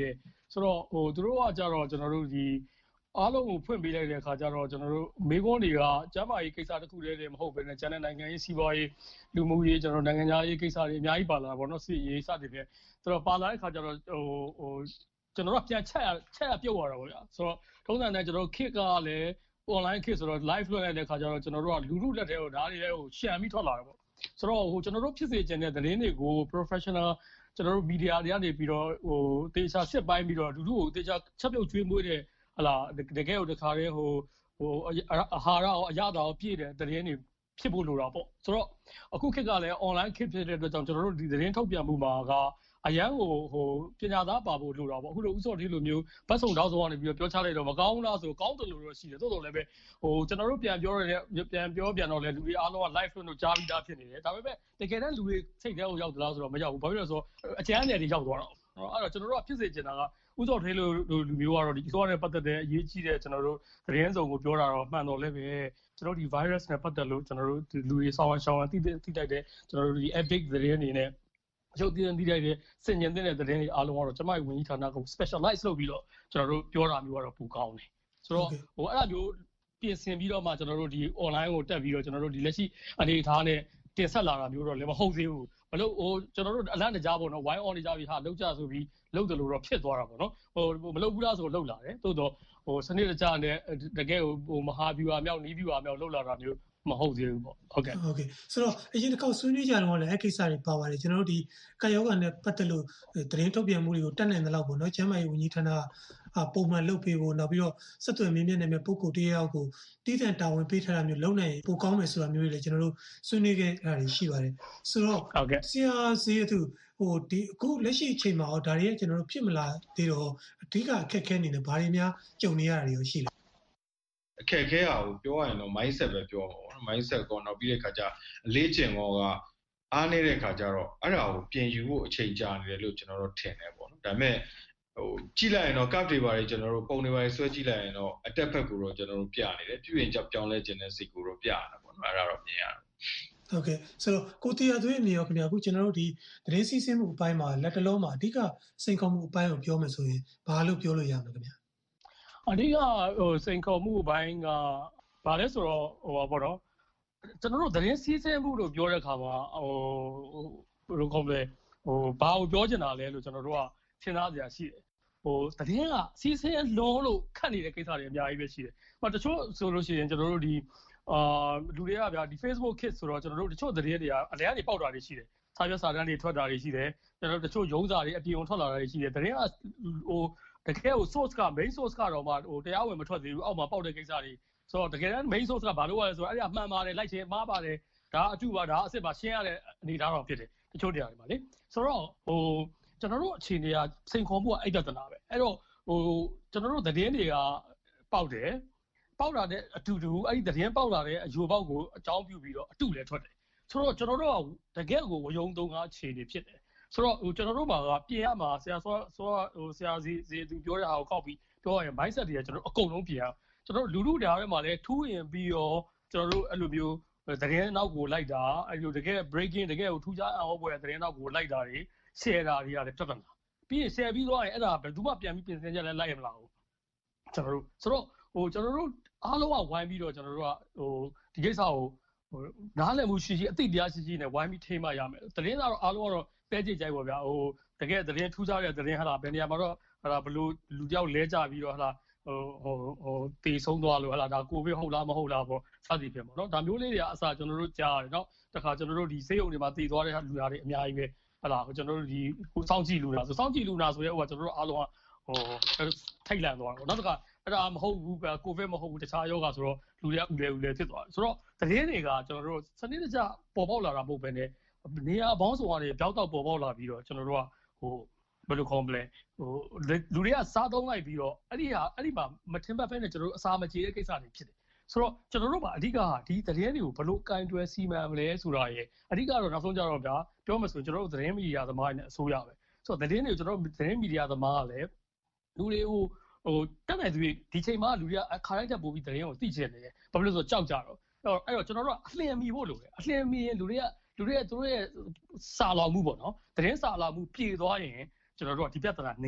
ဆိုတော့ဟိုသူတို့ကကြတော့ကျွန်တော်တို့ဒီအားလုံးကိုဖွင့်ပေးလိုက်တဲ့အခါကျတော့ကျွန်တော်တို့မေကွန်းတွေကကျမ်းမာရေးကိစ္စတစ်ခုတည်းတည်းမဟုတ်ဘဲနဲ့ကျန်တဲ့နိုင်ငံရေးစီးပွားရေးလူမှုရေးကျွန်တော်နိုင်ငံသားရေးကိစ္စတွေအများကြီးပါလာတာပေါ့နော်စစ်ရေးစသည်ဖြင့်ဆိုတော့ပါလာတဲ့အခါကျတော့ဟိုဟိုကျွန်တော်တို့ပြန်ချက်ချက်ပြုတ်သွားတာပေါ့ဗျာဆိုတော့ထုံးစံတိုင်းကျွန်တော်တို့ kit ကလည်း online kit ဆိုတော့ live လွှင့်လိုက်တဲ့အခါကျတော့ကျွန်တော်တို့ကလူလူလက်ထဲကိုဓာတ်တွေလည်းဟိုရှံပြီးထွက်လာတယ်ပေါ့ဆိုတော့ဟိုကျွန်တော်တို့ဖြစ်စေချင်တဲ့သတင်းတွေကို professional ကျွန်တော်တို့ media တွေကနေပြီးတော့ဟိုတေချာစစ်ပိုင်းပြီးတော့လူလူကိုတေချာချက်ပြုတ်ကျွေးမွေးတဲ့ဟလာတကယ်ကိုတခါတည်းဟိုဟိုအာဟာရရောအရသာရောပြည့်တဲ့သတင်းတွေဖြစ်ဖို့လိုတာပေါ့ဆိုတော့အခုခေတ်ကလည်း online ခေတ်ဖြစ်တဲ့အတွက်ကြောင့်ကျွန်တော်တို့ဒီသတင်းထုတ်ပြန်မှုမှာကအရန်ကိုဟိုပညာသားပါဖို့လိုတာပေါ့အခုလိုဥစော်ဒီလိုမျိုးဘတ်စုံတောက်ဆောင်ကနေပြီးတော့ပြောချလိုက်တော့မကောင်းလားဆိုကောင်းတယ်လို့တော့ရှိတယ်သို့တော်လည်းပဲဟိုကျွန်တော်တို့ပြန်ပြောရတဲ့ပြန်ပြောပြန်တော့လေလူတွေအားလုံးက live လို့ကြားပြီးသားဖြစ်နေတယ်ဒါပေမဲ့တကယ်တမ်းလူတွေစိတ်ထဲကိုရောက်သလားဆိုတော့မရောက်ဘူးဘာဖြစ်လို့လဲဆိုတော့အကျန်းနယ်တွေရောက်သွားတော့အဲ့တော့ကျွန်တော်တို့ကဖြစ်စေချင်တာကဥစော်ထေးလို့လူမျိုးကတော့ဒီဥစော်နဲ့ပတ်သက်တဲ့အရေးကြီးတဲ့ကျွန်တော်တို့သတင်းစုံကိုပြောတာတော့မှန်တော့လည်းပဲကျွန်တော်ဒီ virus နဲ့ပတ်သက်လို့ကျွန်တော်တို့လူတွေဆောင်းအောင်ရှောင်းအောင်တိတိတိုက်တဲ့ကျွန်တော်တို့ဒီ epic သတင်းတွေနဲ့ရုပ်တည်တည်တဲ့စင်ញင်တဲ့သတင်းတွေအားလုံးကတော့ကျမရဲ့ဝန်ကြီးဌာနက specialize လုပ်ပြီးတော့ကျွန်တော်တို့ပြောတာမျိုးကတော့ပူကောင်းတယ်ဆိုတော့ဟိုအဲ့လိုမျိုးပြင်ဆင်ပြီးတော့မှကျွန်တော်တို့ဒီ online ကိုတက်ပြီးတော့ကျွန်တော်တို့ဒီလက်ရှိအနေအထားနဲ့တင်ဆက်လာတာမျိုးတော့လည်းမဟုတ်သေးဘူးမလို့ဟိုကျွန်တော်တို့အလန့်တကြားပေါ့နော် wine on နေကြပြီးဟာလောက်ကြဆိုပြီးလောက်တယ်လို့တော့ဖြစ်သွားတာပေါ့နော်ဟိုမလောက်ဘူးလားဆိုလောက်လာတယ်တိုးတော့ဟိုစနစ်တကျနဲ့တကယ်ဟိုမဟာဗျူဟာမြောက်နီးဗျူဟာမြောက်လောက်လာတာမျိုးမဟုတ်သေးဘူးပေါ့ဟုတ်ကဲ့ဟုတ်ကဲ့ဆိုတော့အရင်တစ်ခေါက်ဆွေးနွေးကြတော့လည်းအဲ့ကိစ္စတွေပါပါတယ်ကျွန်တော်တို့ဒီကာယောဂနဲ့ပတ်သက်လို့သတင်းထုတ်ပြန်မှုတွေကိုတက်နိုင်တဲ့လောက်ပေါ့နော်ကျမ်းမာရေးဝန်ကြီးဌာနအပုံမှန်လုပ်ပေးဖို့နောက်ပြီးတော့ဆက်သွယ်မြင့်မြတ်နေတဲ့ပုံကိုတယောက်ကိုတီးတန့်တာဝန်ပေးထားတာမျိုးလုပ်နိုင်ပိုကောင်းမယ်ဆိုတာမျိုးတွေလည်းကျွန်တော်တို့ဆွေးနွေးခဲ့တာတွေရှိပါတယ်ဆိုတော့ဆရာစီးသူဟိုဒီအခုလက်ရှိအချိန်မှာတော့ဒါတွေကကျွန်တော်တို့ဖြစ်မလာသေးတော့အဓိကအခက်အခဲနေတယ်ဘာတွေများကြုံနေရတာတွေရှိလဲအခက်အခဲအားကိုပြောရရင်တော့ mindset ပဲပြောမှာပေါ့နော် mindset ကောနောက်ပြီးတဲ့ခါကျအလေးကျင့်ကောကအားနေတဲ့ခါကျတော့အဲ့ဒါကိုပြင်ယူဖို့အချိန်ကြာနေတယ်လို့ကျွန်တော်တို့ထင်တယ်ပေါ့နော်ဒါပေမဲ့ဟိုကြည့်လိုက်ရင်တော့ cap တွေပါတွေကျွန်တော်တို့ပုံတွေပါဆွဲကြည့်လိုက်ရင်တော့အတက်ဖက်ကိုတော့ကျွန်တော်တို့ပြနေတယ်ပြုရင်ကြောက်ပြောင်းလဲခြင်းတဲ့စိတ်ကိုတော့ပြနေတာပေါ့နော်အဲ့ဒါတော့မြင်ရတယ်ဟုတ်ကဲ့ဆိုတော့ကိုတီယာသွေးအနေရောခင်ဗျာအခုကျွန်တော်တို့ဒီသတင်းစီးဆင်းမှုအပိုင်းမှာလက်တလုံးမှာအဓိကစိန်ခေါ်မှုအပိုင်းကိုပြောမယ်ဆိုရင်ဘာလို့ပြောလို့ရမလဲခင်ဗျာအဓိကဟိုစိန်ခေါ်မှုအပိုင်းကဘာလဲဆိုတော့ဟိုပါပေါ့နော်ကျွန်တော်တို့သတင်းစီးဆင်းမှုလို့ပြောတဲ့အခါမှာဟိုဘယ်လိုခေါ်မလဲဟိုဘာကိုပြောချင်တာလဲလို့ကျွန်တော်တို့ကစဉ်းစားကြရရှိတယ်ဟိုသတင်းကစီးဆင်းလုံးလို့ခတ်နေတဲ့ကိစ္စတွေအများကြီးပဲရှိတယ်ဟိုတချို့ဆိုလို့ရှိရင်ကျွန်တော်တို့ဒီအာလူတွေကဗျာဒီ Facebook Kids ဆိုတော့ကျွန်တော်တို့တချို့သတင်းတွေကအလဲကနေပေါက်တာတွေရှိတယ်စာရွက်စာတမ်းတွေထွက်တာတွေရှိတယ်ကျွန်တော်တို့တချို့ရုံးစာတွေအပြင်အောင်ထွက်လာတာတွေရှိတယ်သတင်းကဟိုတကယ်ကို source က main source ကတော့မှဟိုတရားဝင်မထွက်သေးဘူးအောက်မှာပေါက်တဲ့ကိစ္စတွေဆိုတော့တကယ်တမ်း main source ကဘာလို့လဲဆိုတော့အဲ့ဒါမှန်ပါတယ်လိုက်ချင်မှားပါတယ်ဒါအတူပါဒါအစ်စ်ပါရှင်းရတဲ့အနေအထားတော့ဖြစ်တယ်တချို့တရားတွေမှာလေဆိုတော့ဟိုကျွန်တော်တို့အခြေအနေကစိန်ခေါ်မှုကအဲ့ပြဿနာပဲအဲ့တော့ဟိုကျွန်တော်တို့သတင်းတွေကပေါက်တယ်ပေါက်လာတဲ့အတူတူအဲ့ဒီသတင်းပေါက်လာတဲ့အယူပေါက်ကိုအကြောင်းပြုပြီးတော့အတူလည်းထွက်တယ်ဆိုတော့ကျွန်တော်တို့ကတကယ်ကိုဝယုံသုံးကားအခြေအနေဖြစ်တယ်ဆိုတော့ဟိုကျွန်တော်တို့မှာကပြင်ရမှာဆရာစောစောဟိုဆရာစီစီသူပြောတဲ့ဟာကိုကောက်ပြီးပြောရရင် mindset တွေကကျွန်တော်တို့အကုန်လုံးပြင်ရကျွန်တော်တို့လူလူဓာတ်ထဲမှာလည်းထူးရင်ပြီးတော့ကျွန်တော်တို့အဲ့လိုမျိုးသတင်းနောက်ကိုလိုက်တာအဲ့လိုတကယ် breaking တကယ်ကိုထူးခြားအောင်ပွဲသတင်းနောက်ကိုလိုက်တာတွေ share တာတွေကလည်းတက်တက်လာပြီးရင် share ပြီးသွားရင်အဲ့ဒါဘယ်သူမှပြန်ပြီးပြင်ဆင်ချက်လည်းလိုက်ရမလားဘူးကျွန်တော်တို့ဆိုတော့ဟိုကျွန်တော်တို့အားလုံးကဝိုင်းပြီးတော့ကျွန်တော်တို့ကဟိုဒီကိစ္စကိုဟိုနားလည်မှုရှိရှိအသိတရားရှိရှိနဲ့ဝိုင်းပြီးထိမှရမယ်သတင်းကတော့အားလုံးကတော့ပဲကြည့်ကြိုက်ပါဗျာဟိုတကယ်သတင်းထူးခြားတဲ့သတင်းဟာလားဘယ်နေရာမှာတော့ဟာလားဘလို့လူတယောက်လဲကြပြီးတော့ဟာလားဟိုဟိုဟိုတေဆုံးသွားလို့ဟာလားဒါကိုဗစ်ဟုတ်လားမဟုတ်လားပေါ့စသည်ဖြင့်ပေါ့နော်ဒါမျိုးလေးတွေကအစားကျွန်တော်တို့ကြားရတယ်နော်တခါကျွန်တော်တို့ဒီစေးုံတွေမှာတည်သွားတဲ့လူသားတွေအများကြီးပဲဟာလားကျွန်တော်တို့ဒီကိုစောင့်ကြည့်လူနာဆိုစောင့်ကြည့်လူနာဆိုရဲဟိုကကျွန်တော်တို့အားလုံးကဟိုထိတ်လန့်သွားတယ်ပေါ့နောက်တခါအဲ့ဒါမဟုတ်ဘူးကိုဗစ်မဟုတ်ဘူးတခြားယောဂဆိုတော့လူတွေကဥလဲဥလဲဖြစ်သွားတယ်ဆိုတော့သတင်းတွေကကျွန်တော်တို့စနစ်တကျပေါ်ပေါက်လာတာမဟုတ်ဘဲနဲ့နေရာအပေါင်းစုံကနေပြောက်တော့ပေါ်ပေါက်လာပြီးတော့ကျွန်တော်တို့ကဟိုဘယ်လိုခေါ်မလဲဟိုလူတွေကစားသုံးလိုက်ပြီးတော့အဲ့ဒီဟာအဲ့ဒီမှာမထင်မှတ်ဖဲနဲ့ကျွန်တော်တို့အစာမကြေတဲ့ကိစ္စတွေဖြစ်တယ်ဆိုတော့ကျွန်တော်တို့ကအဓိကဒီသတင်းတွေကိုဘယ်လိုကင်တွယ်စီမံမလဲဆိုတာရယ်အဓိကတော့နောက်ဆုံးကြတော့ဗျာပြောမှဆိုကျွန်တော်တို့သတင်းမီဒီယာသမားတွေနဲ့အစိုးရပဲဆိုတော့သတင်းတွေကိုကျွန်တော်တို့သတင်းမီဒီယာသမားကလည်းလူတွေကိုဟိုတက်နိုင်သူဒီချိန်မှာလူတွေကအခါတိုင်းတက်ပို့ပြီးသတင်းကိုသိချင်တယ်ဘာဖြစ်လို့ဆိုကြောက်ကြတော့အဲ့တော့ကျွန်တော်တို့ကအလျင်မီဖို့လိုတယ်အလျင်မီရင်လူတွေကလူတွေကသူတို့ရဲ့စာလောင်မှုပေါ့နော်သတင်းစာလောင်မှုပြေသွားရင်ကျွန်တော်တို့ကဒီပြဿနာနည်းတယ်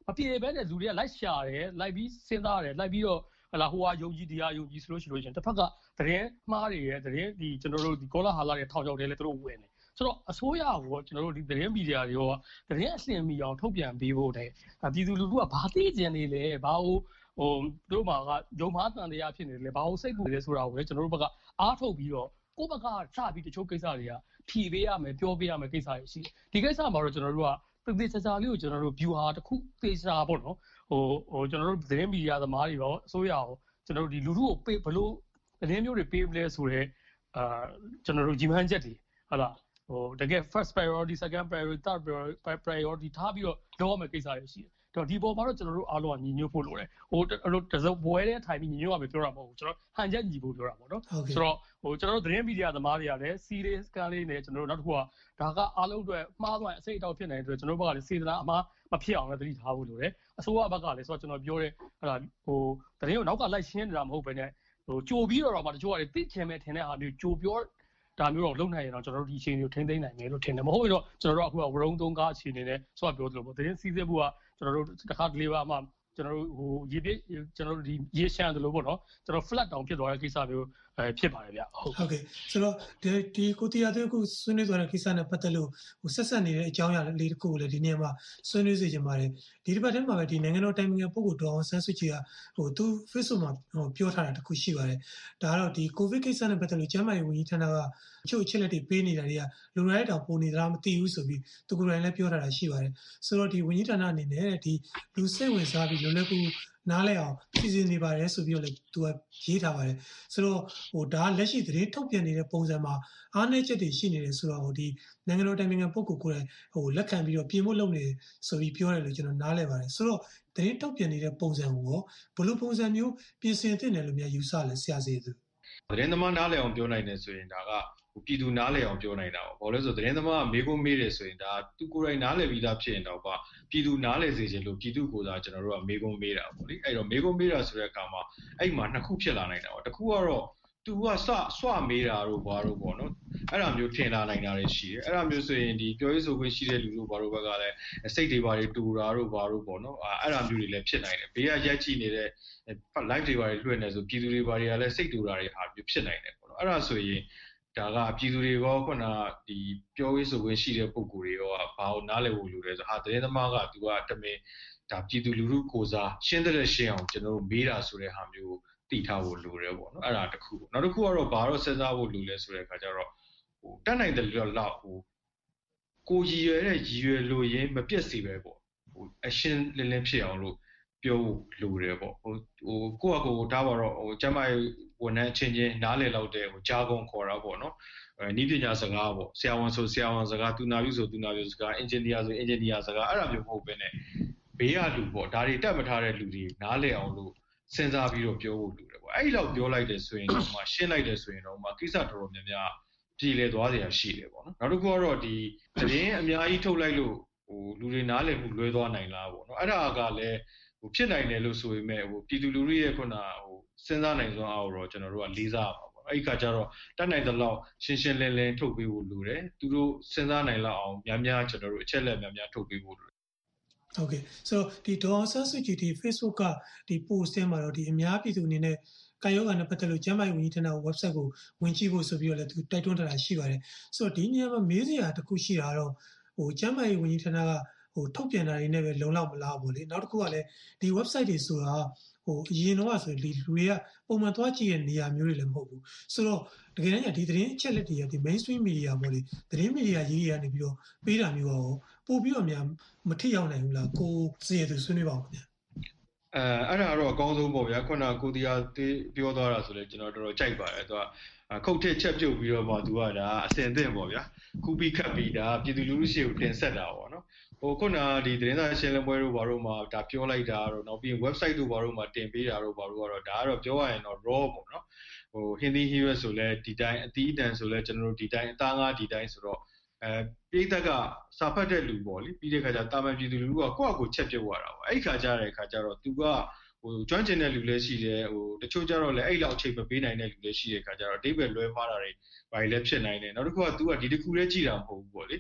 မပြေဘဲနဲ့လူတွေကလိုက်ရှာတယ်လိုက်ပြီးစဉ်းစားတယ်လိုက်ပြီးတော့ဟလာဟိုဟာယုံကြည်တရားယုံကြည်ဆိုလို့ရှိလို့ရှင်တစ်ဖက်ကသတင်းမှားတွေရဲ့သတင်းဒီကျွန်တော်တို့ဒီကောလာဟာလာတွေထောင်ချောက်တယ်လေသူတို့ဝင်တယ်ဆိုတော့အစိုးရကိုကျွန်တော်တို့ဒီသတင်းမီဒီယာတွေရောသတင်းအစင်မီအောင်ထုတ်ပြန်ပေးဖို့တဲ့ပြည်သူလူထုကဘာသိကြနေလဲဘာလို့ဟိုတို့မှာကယုံမှားတန်တရားဖြစ်နေတယ်ဘာလို့စိတ်ပူနေလဲဆိုတာကိုလည်းကျွန်တော်တို့ဘက်ကအားထုတ်ပြီးတော့ကိုယ့်ဘက်ကစပြီးတချို့ကိစ္စတွေကဖြီပေးရမယ်ပြောပေးရမယ်ကိစ္စတွေရှိဒီကိစ္စမှာတော့ကျွန်တော်တို့ကသေချာချာလေးကိုကျွန်တော်တို့ view ဟာတစ်ခုသေချာပေါ့နော်ဟိုဟိုကျွန်တော်တို့သတင်းမီဒီယာသမားတွေရောအစိုးရရောကျွန်တော်တို့ဒီလူထုကိုပေးဘလို့သတင်းမျိုးတွေပေးပလဲဆိုတော့အာကျွန်တော်တို့ကြီးမှန်းချက်တွေဟုတ်လားဟိုတကယ် first priority second priority third priority ထားပြီးတော့လုပ်ရမယ့်ကိစ္စတွေရှိတယ်တော့ဒီပေါ်မှာတော့ကျွန်တော်တို့အားလုံးကညီညွတ်ဖို့လိုတယ်ဟိုအဲ့လိုတစုံဘွဲတဲ့ထိုင်ပြီးညီညွတ်ရမယ်ပြောတာမဟုတ်ဘူးကျွန်တော်ဟန်ချက်ညီဖို့ပြောတာပေါ့နော်ဆိုတော့ဟိုကျွန်တော်တို့သတင်းမီဒီယာသမားတွေကလည်း serious ကလေးနဲ့ကျွန်တော်တို့နောက်တစ်ခုကဒါကအားလုံးအတွက်မှားသွားအစိတ်အတောက်ဖြစ်နေတဲ့အတွက်ကျွန်တော်တို့ဘက်ကလည်းစေတနာအမှားမဖြစ်အောင်လည်းသတိထားဖို့လိုတယ်အစိုးရဘက်ကလည်းဆိုတော့ကျွန်တော်ပြောတဲ့ဟလာဟိုသတင်းကိုနောက်ကလိုက်ရှင်းနေတာမဟုတ်ဘဲနဲ့ဟိုကြိုပြီးတော့တော့မှတချို့ကလည်းသိချင်မဲ့ထင်တဲ့အားမျိုးကြိုပြောဒါမျိုးတော့လုံနိုင်ရင်တော့ကျွန်တော်တို့ဒီအချိန်ကိုထိန်းသိမ်းနိုင်မယ်လို့ထင်တယ်မဟုတ်ရင်တော့ကျွန်တော်တို့အခုကဝရုံသုံးကားအခြေအနေနဲ့ဆိုတော့ပြောသလိုပေါ့သတင်းစီးစစ်ဖို့ကကျွန်တော်တို့တစ်ခါတလေပါမှကျွန်တော်တို့ဟိုရေပြည့်ကျွန်တော်တို့ဒီရေရှမ်းတယ်လို့ပေါ့နော်ကျွန်တော် flat တောင်ဖြစ်သွားတဲ့ကိစ္စမျိုးအဲဖြစ်ပါတယ်ဗျဟုတ်ဟုတ်ကဲ့ဆိုတော့ဒီဒီကိုတီယာတို့အခုဆွေးနွေးသွားတဲ့ကိစ္စနဲ့ပတ်သက်လို့ဟိုဆက်ဆက်နေတဲ့အကြောင်းအရာလေးတစ်ခုကိုလည်းဒီနေ့မှာဆွေးနွေးစေချင်ပါတယ်ဒီတစ်ပတ်ထဲမှာပဲဒီနိုင်ငံတော်တိုင်ပင်ခံပုဂ္ဂိုလ်ဒေါ်အောင်ဆန်းစုကြည်ကဟိုသူ Facebook မှာဟိုပြောထားတာတစ်ခုရှိပါတယ်ဒါကတော့ဒီကိုဗစ်ကိစ္စနဲ့ပတ်သက်လို့ကျန်းမာရေးဝန်ကြီးဌာနကချို့အချက်လက်တွေပေးနေတာတွေကလူရိုက်တောင်ပုံနေသလားမသိဘူးဆိုပြီးသူကိုယ်တိုင်လည်းပြောထားတာရှိပါတယ်ဆိုတော့ဒီဝန်ကြီးဌာနအနေနဲ့ဒီလူစိတ်ဝင်စားပြီးလွယ်လွယ်ကူနားလဲအောင်စီစဉ်နေပါတယ်ဆိုပြီးတော့လေသူကရေးထားပါတယ်ဆိုတော့ဟိုဒါလက်ရှိသတင်းထုတ်ပြန်နေတဲ့ပုံစံမှာအားနည်းချက်တွေရှိနေတယ်ဆိုတော့ဟိုဒီနိုင်ငံတော်တိုင်ပင်ခံပုဂ္ဂိုလ်ကိုယ်တိုင်ဟိုလက်ခံပြီးတော့ပြင်ဖို့လုပ်နေဆိုပြီးပြောတယ်လို့ကျွန်တော်နားလဲပါတယ်ဆိုတော့သတင်းထုတ်ပြန်နေတဲ့ပုံစံကိုရောဘလို့ပုံစံမျိုးပြင်ဆင်သင့်တယ်လို့များယူဆလဲဆရာစီသူသတင်းသမားနားလဲအောင်ပြောနိုင်တယ်ဆိုရင်ဒါကပြည်သူနားလဲအောင်ပြောနိုင်တာပေါ့ဘာလို့လဲဆိုသတင်းသမားကမေးခွန်းမေးတယ်ဆိုရင်ဒါသူကိုယ်တိုင်နားလဲပြီးသားဖြစ်ရင်တော့ပါပြည်သူနားလဲစေချင်လို့ပြည်သူကိုယ်သာကျွန်တော်တို့ကမေးခွန်းမေးတာပေါ့လေအဲ့တော့မေးခွန်းမေးတာဆိုတဲ့အခါမှာအဲ့မှာနှစ်ခုဖြစ်လာနိုင်တာပေါ့တစ်ခုကတော့သူကစဆွမေးတာတို့ဘာတို့ပေါ့နော်အဲ့ဒါမျိုးထင်လာနိုင်တာတွေရှိတယ်အဲ့ဒါမျိုးဆိုရင်ဒီပြောရေးဆိုခွင့်ရှိတဲ့လူတို့ဘာတို့ဘက်ကလည်းစိတ်တွေဘာတွေတူတာတို့ဘာတို့ပေါ့နော်အဲ့ဒါမျိုးတွေလည်းဖြစ်နိုင်တယ်ဘေးကရိုက်ကြည့်နေတဲ့ live တွေဘာတွေလွှင့်နေဆိုပြည်သူတွေဘာတွေကလည်းစိတ်တူတာတွေဟာမျိုးဖြစ်နိုင်တယ်ပေါ့နော်အဲ့ဒါဆိုရင်ဒါကပြည်သူတွေရောခုနဒီပြောရေးဆိုခွင့်ရှိတဲ့ပုံကိုယ်တွေရောဘာလို့နားလည်ဖို့လိုလဲဆိုဟာသတင်းသမားကသူကတမင်ဒါပြည်သူလူထုကိုစားရှင်းတဲ့ရှင်းအောင်ကျွန်တော်တို့မေးတာဆိုတဲ့ဟာမျိုးသိထားဖို့လိုတယ်ပေါ့နော်အဲ့ဒါတစ်ခုပေါ့နောက်တစ်ခုကတော့ဘာလို့စဉ်းစားဖို့လိုလဲဆိုတဲ့အခါကျတော့ဟိုတက်နိုင်တယ်လို့လောက်ဟိုကိုရည်ရွယ်တဲ့ရည်ရွယ်လို့ရင်းမပြတ်စီပဲပေါ့ဟိုအရှင်းလင်းလင်းဖြစ်အောင်လို့ပြောဖို့လိုတယ်ပေါ့ဟိုဟိုကိုယ့်အကိုဒါပါတော့ဟိုကျမရဲ့ဝန်ထမ်းချင်းချင်းနားလည်လောက်တဲ့ဟိုကြားကုန်ခေါ်တာပေါ့နော်အဲနည်းပညာစကားပေါ့ဆရာဝန်ဆိုဆရာဝန်စကားသူနာပြုဆိုသူနာပြုစကားအင်ဂျင်နီယာဆိုအင်ဂျင်နီယာစကားအဲ့ဒါမျိုးမဟုတ်ဘဲနဲ့ဘေးကလူပေါ့ဒါတွေတက်မထားတဲ့လူတွေနားလည်အောင်လို့စဉ်းစားပြီးတော့ပြောဖို့လိုတယ်ပေါ့အဲ့ဒီလောက်ပြောလိုက်တယ်ဆိုရင်တော့မှရှင်းလိုက်တယ်ဆိုရင်တော့မှကိစ္စတော်တော်များများပြည်လဲသွားစရာရှိတယ်ပေါ့နော်နောက်တစ်ခုကတော့ဒီသတင်းအများကြီးထုတ်လိုက်လို့ဟိုလူတွေနားလည်မှုလွဲသွားနိုင်လားပေါ့နော်အဲ့ဒါကလည်းဟိုဖြစ်နိုင်တယ်လို့ဆိုပေမဲ့ဟိုပြည်သူလူထုရဲ့ခုနဟိုစဉ်းစားနိုင်စွမ်းအားတော့ကျွန်တော်တို့ကလေးစားပါပေါ့အဲ့ဒီခါကျတော့တတ်နိုင်တဲ့လောက်ရှင်းရှင်းလင်းလင်းထုတ်ပေးဖို့လိုတယ်သူတို့စဉ်းစားနိုင်လောက်အောင်များများကျွန်တော်တို့အချက်လက်များများထုတ်ပေးဖို့လိုတယ်ဟုတ်ကဲ့ဆိုတော့ဒီဒေါ်ဆန်းစုကြည်ဒီ Facebook ကဒီ post ထဲမှာတော့ဒီအများပြည်သူအနေနဲ့ကာယောဂါနဲ့ပတ်သက်လို့ကျန်းမာရေးဝန်ကြီးဌာန website ကိုဝင်ကြည့်ဖို့ဆိုပြီးတော့လည်းသူတိုက်တွန်းထားတာရှိပါတယ်ဆိုတော့ဒီနေရာမှာမေးစရာတစ်ခုရှိတာတော့ဟိုကျန်းမာရေးဝန်ကြီးဌာနကဟိုထုတ်ပြန်တာတွေနဲ့ပဲလုံလောက်မလားပေါ့လေနောက်တစ်ခုကလည်းဒီ website တွေဆိုတာဟိုအရင်တော့ဆိုဒီလူတွေကပုံမှန်သွားကြည့်တဲ့နေရာမျိုးတွေလည်းမဟုတ်ဘူးဆိုတော့တကယ်တမ်းကျဒီသတင်းအချက်လက်တွေကဒီ mainstream media ပေါ့လေသတင်းမီဒီယာကြီးတွေကနေပြီးတော့ပေးတာမျိုးရောပို့ပြီးတော့များမထိရောက်နိုင်ဘူးလားကိုစီရသူဆွေးနွေးပါဦးခင်ဗျအဲအဲ့ဒါတော့အကောင်းဆုံးပေါ့ဗျာခုနကကိုတရားသေးပြောသွားတာဆိုလဲကျွန်တော်တော်တော်ကြိုက်ပါတယ်သူကခုတ်ထစ်ချက်ပြုတ်ပြီးတော့မှသူကဒါအစင်သင့်ပေါ့ဗျာခုပြီးခတ်ပြီးဒါပြည်သူလူထုရှေ့ကိုတင်ဆက်တာပေါ့နော်ဟိုခုနဒီသတင်းစာရှင်းလင်းပွဲတို့ဘာတို့မှာဒါပြောလိုက်တာတော့နောက်ပြီး website တို့ဘာတို့မှာတင်ပေးတာတို့ဘာတို့ကတော့ဒါကတော့ပြောရရင်တော့ raw ပေါ့နော်ဟို Hindi hero ဆိုလဲဒီတိုင်းအတီးအတန်ဆိုလဲကျွန်တော်တို့ဒီတိုင်းအသားငါးဒီတိုင်းဆိုတော့အဲပြည်သက်ကစာဖတ်တဲ့လူပေါ့လေပြီးတဲ့ခါကျတာမန်ပြည်သူလူထုကကိုယ့်အကိုချက်ပြုတ်သွားတာပေါ့အဲ့ခါကျတဲ့ခါကျတော့သူကဟိုကျွမ်းကျင်တဲ့လူလည်းရှိတယ်ဟိုတချို့ကျတော့လည်းအဲ့လောက်အချိန်မပေးနိုင်တဲ့လူလည်းရှိတဲ့ခါကျတော့အတိတ်ပဲလွဲမှားတာတွေဘာတွေလည်းဖြစ်နိုင်တယ်နောက်တစ်ခုက तू ကဒီတစ်ခုလည်းကြည့်တာမဟုတ်ဘူးပေါ့လေဟ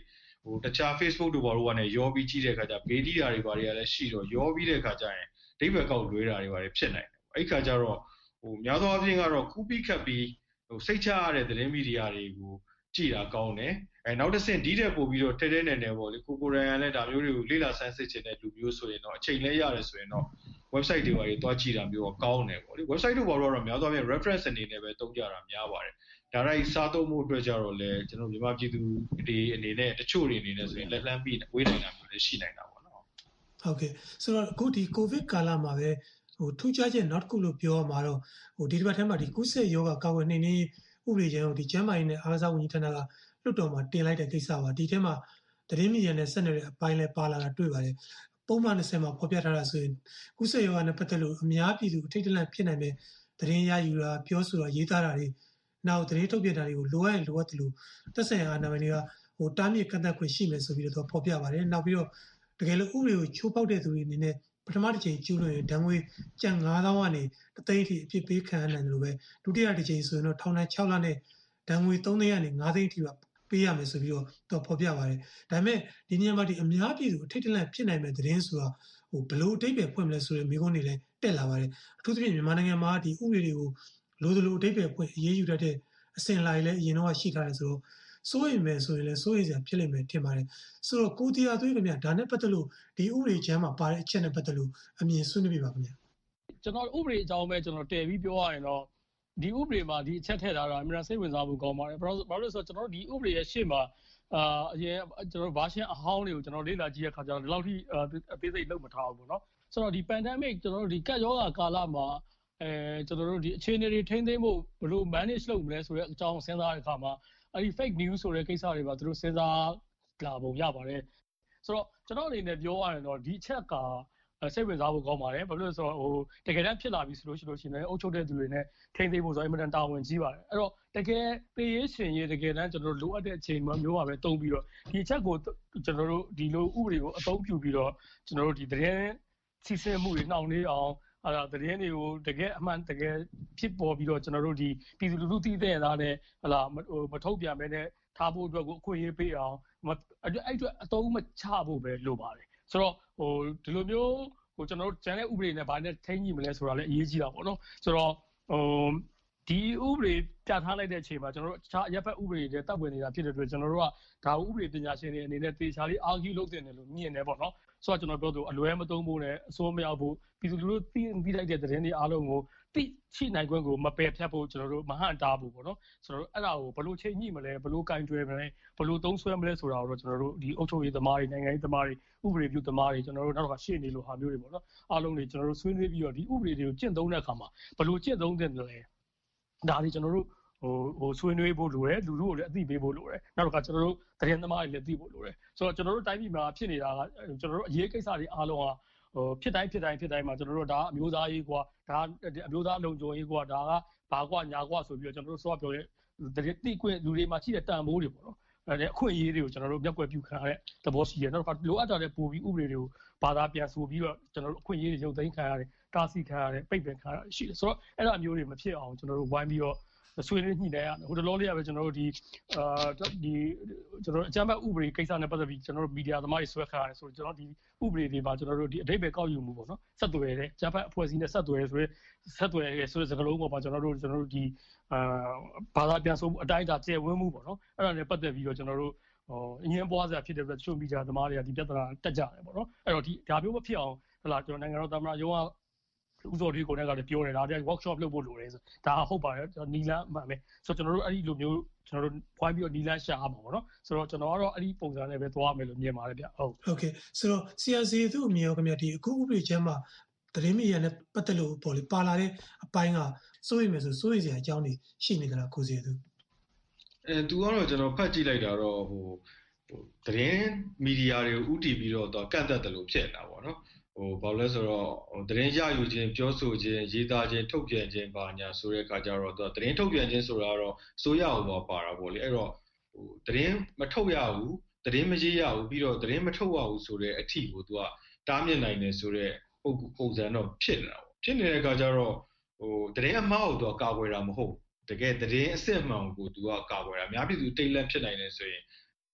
ဟိုတခြား Facebook တို့ဘာလို့ကနေရောပြီးကြည့်တဲ့ခါကျဘေးတီးတာတွေဘာတွေကလည်းရှိတော့ရောပြီးတဲ့ခါကျရင်ဒိဗယ်ကောက်လွှဲတာတွေဘာတွေဖြစ်နိုင်တယ်အဲ့ခါကျတော့ဟိုများသောအားဖြင့်ကတော့ကူးပြီးခတ်ပြီးဟိုစိတ်ချရတဲ့သတင်းမီဒီယာတွေကိုကြည့်တာကောင်းတယ်အဲနောက်တစ်ဆင့်ဒီတဲ့ပို့ပြီးတော့ထဲထဲနယ်နယ်ပေါ့လေကိုကိုရိုင်းလည်းဒါမျိုးတွေကိုလေ့လာဆန်းစစ်ခြင်းတဲ့လူမျိုးဆိုရင်တော့အချိန်လဲရတယ်ဆိုရင်တော့ website တွေဘာတွေတွားကြည့်တာမျိုးတော့ကောင်းတယ်ပေါ့လေ website တို့ဘာလို့တော့များသောအားဖြင့် reference အနေနဲ့ပဲသုံးကြတာများပါတယ်ဒါရိုက်စားသုံးမှုအတွက်ကြတော့လေကျွန်တော်မြန်မာပြည်သူတွေအနေနဲ့တချို့တွေအနေနဲ့ဆိုရင်လက်လန်းပြီးဝေးနိုင်တာမျိုးလည်းရှိနိုင်တာပေါ့နော်ဟုတ်ကဲ့ဆိုတော့အခုဒီ COVID ကာလမှာပဲဟိုထူးခြားချက်နောက်တစ်ခုလို့ပြောရမှာတော့ဟိုဒီတစ်ပတ်ထဲမှာဒီကုသယောဂကာကွယ်နှိမ်နင်းဥပဒေကျမ်းကိုဒီကျမ်းမာရေးနဲ့အားကစားဝန်ကြီးဌာနကလွှတ်တော်မှာတင်လိုက်တဲ့ကိစ္စပါဒီထဲမှာသတင်းမီဒီယာနဲ့ဆက်နွယ်တဲ့အပိုင်းလဲပါလာတာတွေ့ပါတယ်ပုံမှန်၂၀မှာဖော်ပြထားတာဆိုရင်ကုသယောဂနဲ့ပတ်သက်လို့အများပြည်သူအထိတ်တလန့်ဖြစ်နိုင်တဲ့သတင်းရယူတာပြောဆိုတာရေးသားတာတွေနောက်သတင်းထုတ်ပြန်တာတွေကိုလိုအပ်ရင်လိုအပ်တယ်လို့သက်ဆိုင်ရာအာဏာပိုင်တွေကဟိုတားမြစ်ကန့်သတ်ခွင့်ရှိမယ်ဆိုပြီးတော့ဖော်ပြပါတယ်နောက်ပြီးတော့တကယ်လို့ဥပဒေကိုချိုးဖောက်တဲ့သူတွေအနေနဲ့ပထမတစ်ချိန်ကျူးလွန်ရင်ဒဏ်ငွေကျပ်၅သောင်းကနေတစ်သိန်းအထိအပြစ်ပေးခံရနိုင်တယ်လို့ပဲဒုတိယတစ်ချိန်ဆိုရင်တော့ထောင်ဒဏ်၆လနဲ့ဒဏ်ငွေ၃သိန်းကနေ၅သိန်းအထိပါပေးရမယ်ဆိုပြီးတော့တော့ဖော်ပြပါတယ်ဒါပေမဲ့ဒီနေရာမှာဒီအများပြည်သူအထိတ်တလန့်ဖြစ်နိုင်မဲ့သတင်းဆိုတာဟိုဘလို့အတိတ်ပဲဖွင့်မလဲဆိုတဲ့မိကုန်းတွေလည်းတက်လာပါတယ်အထူးသဖြင့်မြန်မာနိုင်ငံမှာဒီဥပဒေတွေကိုလိုသလိုအတိတ်ပဲဖွင့်အရေးယူတတ်တဲ့အစဉ်လာလည်းအရင်တော့ရှိထားတယ်ဆိုတော့စိုးရိမ်မယ်ဆိုရင်လည်းစိုးရိမ်စရာဖြစ်လိမ့်မယ်ထင်ပါတယ်ဆိုတော့ကိုတရားသွေးခင်ဗျာဒါနဲ့ပတ်သက်လို့ဒီဥပဒေကျမ်းမှာပါတဲ့အချက်နဲ့ပတ်သက်လို့အမြင်ဆွေးနွေးပြပါခင်ဗျာကျွန်တော်ဥပဒေအကြောင်းပဲကျွန်တော်တည်ပြီးပြောရရင်တော့ဒီဥပဒေမှာဒီအချက်ထည့်ထားတာအများစိတ်ဝင်စားဖို့ကောင်းပါတယ်ဘာလို့ဘာလို့ဆိုတော့ကျွန်တော်ဒီဥပဒေရဲ့ရှေ့မှာအာအရင်ကျွန်တော် version အဟောင်းတွေကိုကျွန်တော်လေ့လာကြည့်တဲ့အခါကျတော့ဒီလောက်ထိအသေးစိတ်လုပ်မထားဘူးပေါ့နော်ဆိုတော့ဒီ pandemic ကျွန်တော်တို့ဒီကပ်ရောဂါကာလမှာအဲကျွန်တော်တို့ဒီအခြေအနေတွေထိန်းသိမ်းဖို့ဘယ်လို manage လုပ်မလဲဆိုတဲ့အကြောင်းစဉ်းစားတဲ့အခါမှာအဲဒီ fake news ဆိုတဲ့ကိစ္စတွေပါသူတို့စဉ်းစားလာပုံရပါတယ်ဆိုတော့ကျွန်တော်အနေနဲ့ပြောရရင်တော့ဒီချက်ကစိတ်ဝင်စားဖို့ကောင်းပါတယ်ဘာလို့လဲဆိုတော့ဟိုတကယ်တမ်းဖြစ်လာပြီဆိုလို့ရှိလို့ရှိရင်အုပ်ချုပ်တဲ့သူတွေနဲ့ထိန်းသိမ်းဖို့ဆိုအင်မတန်တာဝန်ကြီးပါတယ်အဲ့တော့တကယ်ပေးရရှင်ရေးတကယ်တမ်းကျွန်တော်တို့လိုအပ်တဲ့အချိန်မျိုးပါပဲတုံးပြီးတော့ဒီချက်ကိုကျွန်တော်တို့ဒီလိုဥပဒေကိုအသုံးပြုပြီးတော့ကျွန်တော်တို့ဒီသတင်းစီစဉ်မှုတွေနှောင့်နှေးအောင်အဲ့ဒါသတင်းတွေကိုတကယ်အမှန်တကယ်ဖြစ်ပေါ်ပြီးတော့ကျွန်တော်တို့ဒီပြည်သူလူထုသိတဲ့သားနဲ့ဟလာမထုတ်ပြန်မဲနဲ့ထားဖို့အတွက်ကိုအခွင့်အရေးပေးအောင်အဲ့အတွက်အသုံးမချဖို့ပဲလိုပါတယ်ဆိုတော့ဟိုဒီလိုမျိုးဟိုကျွန်တော်တို့ကျန်တဲ့ဥပဒေနဲ့ဘာနဲ့ထိန်းညှိမလဲဆိုတာလည်းအရေးကြီးတာပေါ့နော်ဆိုတော့ဟိုဒီဥပဒေပြဋ္ဌာန်းလိုက်တဲ့အချိန်မှာကျွန်တော်တို့အခြားရပ်ဖက်ဥပဒေတွေတပ်ဝင်နေတာဖြစ်တဲ့အတွက်ကျွန်တော်တို့ကဒါဥပဒေပညာရှင်တွေအနေနဲ့တေချာလေး argue လုပ်တင်တယ်လို့မြင်တယ်ပေါ့နော်ဆိုတော့ကျွန်တော်ပြောသူအလွဲမသုံးဖို့နဲ့အစိုးမရောက်ဖို့ပြည်သူလူထုသိသိလိုက်တဲ့သတင်းတွေအားလုံးကိုသိရှိနိုင်ခွင့်ကိုမပယ်ဖြတ်ဖို့ကျွန်တော်တို့မဟန့်တားဖို့ပေါ့နော်ဆိုတော့အဲ့ဒါကိုဘယ်လိုချိန်ညှိမလဲဘယ်လိုကင်တွယ်မလဲဘယ်လိုသုံးဆွဲမလဲဆိုတာကိုတော့ကျွန်တော်တို့ဒီအုပ်ချုပ်ရေးသမားတွေနိုင်ငံရေးသမားတွေဥပဒေပြုသမားတွေကျွန်တော်တို့နောက်တစ်ခါရှေ့နေလို့ဟာမျိုးတွေပေါ့နော်အားလုံးတွေကျွန်တော်တို့ဆွေးနွေးပြီးတော့ဒီဥပဒေတွေကိုကျင့်သုံးတဲ့အခါမှာဘယ်လိုကျင့်သုံးတဲ့လဲဒါတွေကျွန်တော်တို့ဟိုဟိုဆွေးနွေးဖို့လိုတယ်လူတို့ကိုလည်းအသိပေးဖို့လိုတယ်နောက်တစ်ခါကျွန်တော်တို့သတင်းသမားတွေလည်းသိဖို့လိုတယ်ဆိုတော့ကျွန်တော်တို့တိုင်းပြည်မှာဖြစ်နေတာကကျွန်တော်တို့အရေးကိစ္စတွေအားလုံးကဟိုဖြစ်တိုင်းဖြစ်တိုင်းဖြစ်တိုင်းမှာကျွန်တော်တို့ဒါအမျိုးသားရေးကွာဒါအမျိုးသားလုံခြုံရေးကွာဒါကဘာကွာညာကွာဆိုပြီးတော့ကျွန်တော်တို့စောပြောတဲ့သတင်းသိခွင့်လူတွေမှာရှိတဲ့တန်ဖိုးတွေပေါ့နော်အဲ့အခွင့်အရေးတွေကိုကျွန်တော်တို့မျက်ကွယ်ပြုခံရတဲ့သဘောရှိတယ်နောက်တစ်ခါလိုအပ်တာတဲ့ပို့ပြီးဥပဒေတွေကိုဘာသာပြန်ဆိုပြီးတော့ကျွန်တော်တို့အခွင့်အရေးတွေရုပ်သိမ်းခံရတယ်တားဆီးခံရတယ်ပိတ်ပင်ခံရတယ်ရှိတယ်ဆိုတော့အဲ့လိုမျိုးတွေမဖြစ်အောင်ကျွန်တော်တို့ဝိုင်းပြီးတော့ဆွေးနွေးညှိနှိုင်းရတယ်ဟိုတလောလေးကပဲကျွန်တော်တို့ဒီအာဒီကျွန်တော်တို့အကြမ်းဖက်ဥပဒေကိစ္စနဲ့ပတ်သက်ပြီးကျွန်တော်တို့မီဒီယာသမားတွေဆွဲခါရတယ်ဆိုတော့ကျွန်တော်ဒီဥပဒေတွေမှာကျွန်တော်တို့ဒီအဓိပ္ပာယ်ကောက်ယူမှုပေါ့နော်ဆက်သွယ်တယ်အကြမ်းဖက်အဖွဲ့အစည်းနဲ့ဆက်သွယ်ဆိုရဲဆက်သွယ်ရဲဆိုတဲ့စကားလုံးပေါ်မှာကျွန်တော်တို့ကျွန်တော်တို့ဒီအာဘာသာပြန်ဆိုမှုအတိုင်းအတာကျယ်ဝန်းမှုပေါ့နော်အဲ့ဒါနဲ့ပတ်သက်ပြီးတော့ကျွန်တော်တို့ဟိုအငင်းပွားစရာဖြစ်တဲ့အတွက်တချို့မီဒီယာသမားတွေကဒီပြဿနာတက်ကြတယ်ပေါ့နော်အဲ့တော့ဒီဒါမျိုးမဖြစ်အောင်ဟလာကျွန်တော်နိုင်ငံတော်သမ္မတရုံးကဥစော်တွေကလည်းပြောတယ်ဒါတည်း workshop လုပ်ဖို့လိုတယ်ဆိုဒါဟုတ်ပါတယ်ကျွန်တော်နီလန်းမှန်ပဲဆိုတော့ကျွန်တော်တို့အဲ့ဒီလိုမျိုးကျွန်တော်တို့ဖွားပြီးတော့နီလန်းရှာအောင်ပေါ့နော်ဆိုတော့ကျွန်တော်ကတော့အဲ့ဒီပုံစံနဲ့ပဲသွားမယ်လို့မြင်ပါတယ်ဗျဟုတ်ဟုတ်ကဲ့ဆိုတော့ C R C သူ့အမြင်ရောခင်ဗျာဒီအခုဥပဒေချမ်းမှာသတင်းမီဒီယာနဲ့ပတ်သက်လို့ပေါ့လေပါလာတဲ့အပိုင်းကစိုးရိမ်မယ်ဆိုစိုးရိမ်စရာအကြောင်းတွေရှိနေကြတာကိုစီသူအဲသူကတော့ကျွန်တော်ဖတ်ကြည့်လိုက်တာတော့ဟိုဟိုသတင်းမီဒီယာတွေကိုဥတီပြီးတော့ကန့်သက်တယ်လို့ဖြစ်နေတာပေါ့နော်ဟိုဘာလို့လဲဆိုတော့ဟိုသတင်းရယူခြင်းပြောဆိုခြင်းရေးသားခြင်းထုတ်ပြန်ခြင်းပါညာဆိုတဲ့အခါကျတော့သူကသတင်းထုတ်ပြန်ခြင်းဆိုတာကတော့စိုးရအောင်ပါပါတာပေါ့လေအဲ့တော့ဟိုသတင်းမထုတ်ရဘူးသတင်းမရေးရဘူးပြီးတော့သတင်းမထုတ်ရဘူးဆိုတဲ့အထီကိုသူကတားမြစ်နိုင်တယ်ဆိုတဲ့ပုံပုံစံတော့ဖြစ်နေတာပေါ့ဖြစ်နေတဲ့အခါကျတော့ဟိုသတင်းအမှားကိုသူကကာကွယ်တာမဟုတ်တကယ်သတင်းအစစ်အမှန်ကိုသူကကာကွယ်တာအများပြည်သူတိတ်လက်ဖြစ်နိုင်တယ်ဆိုရင်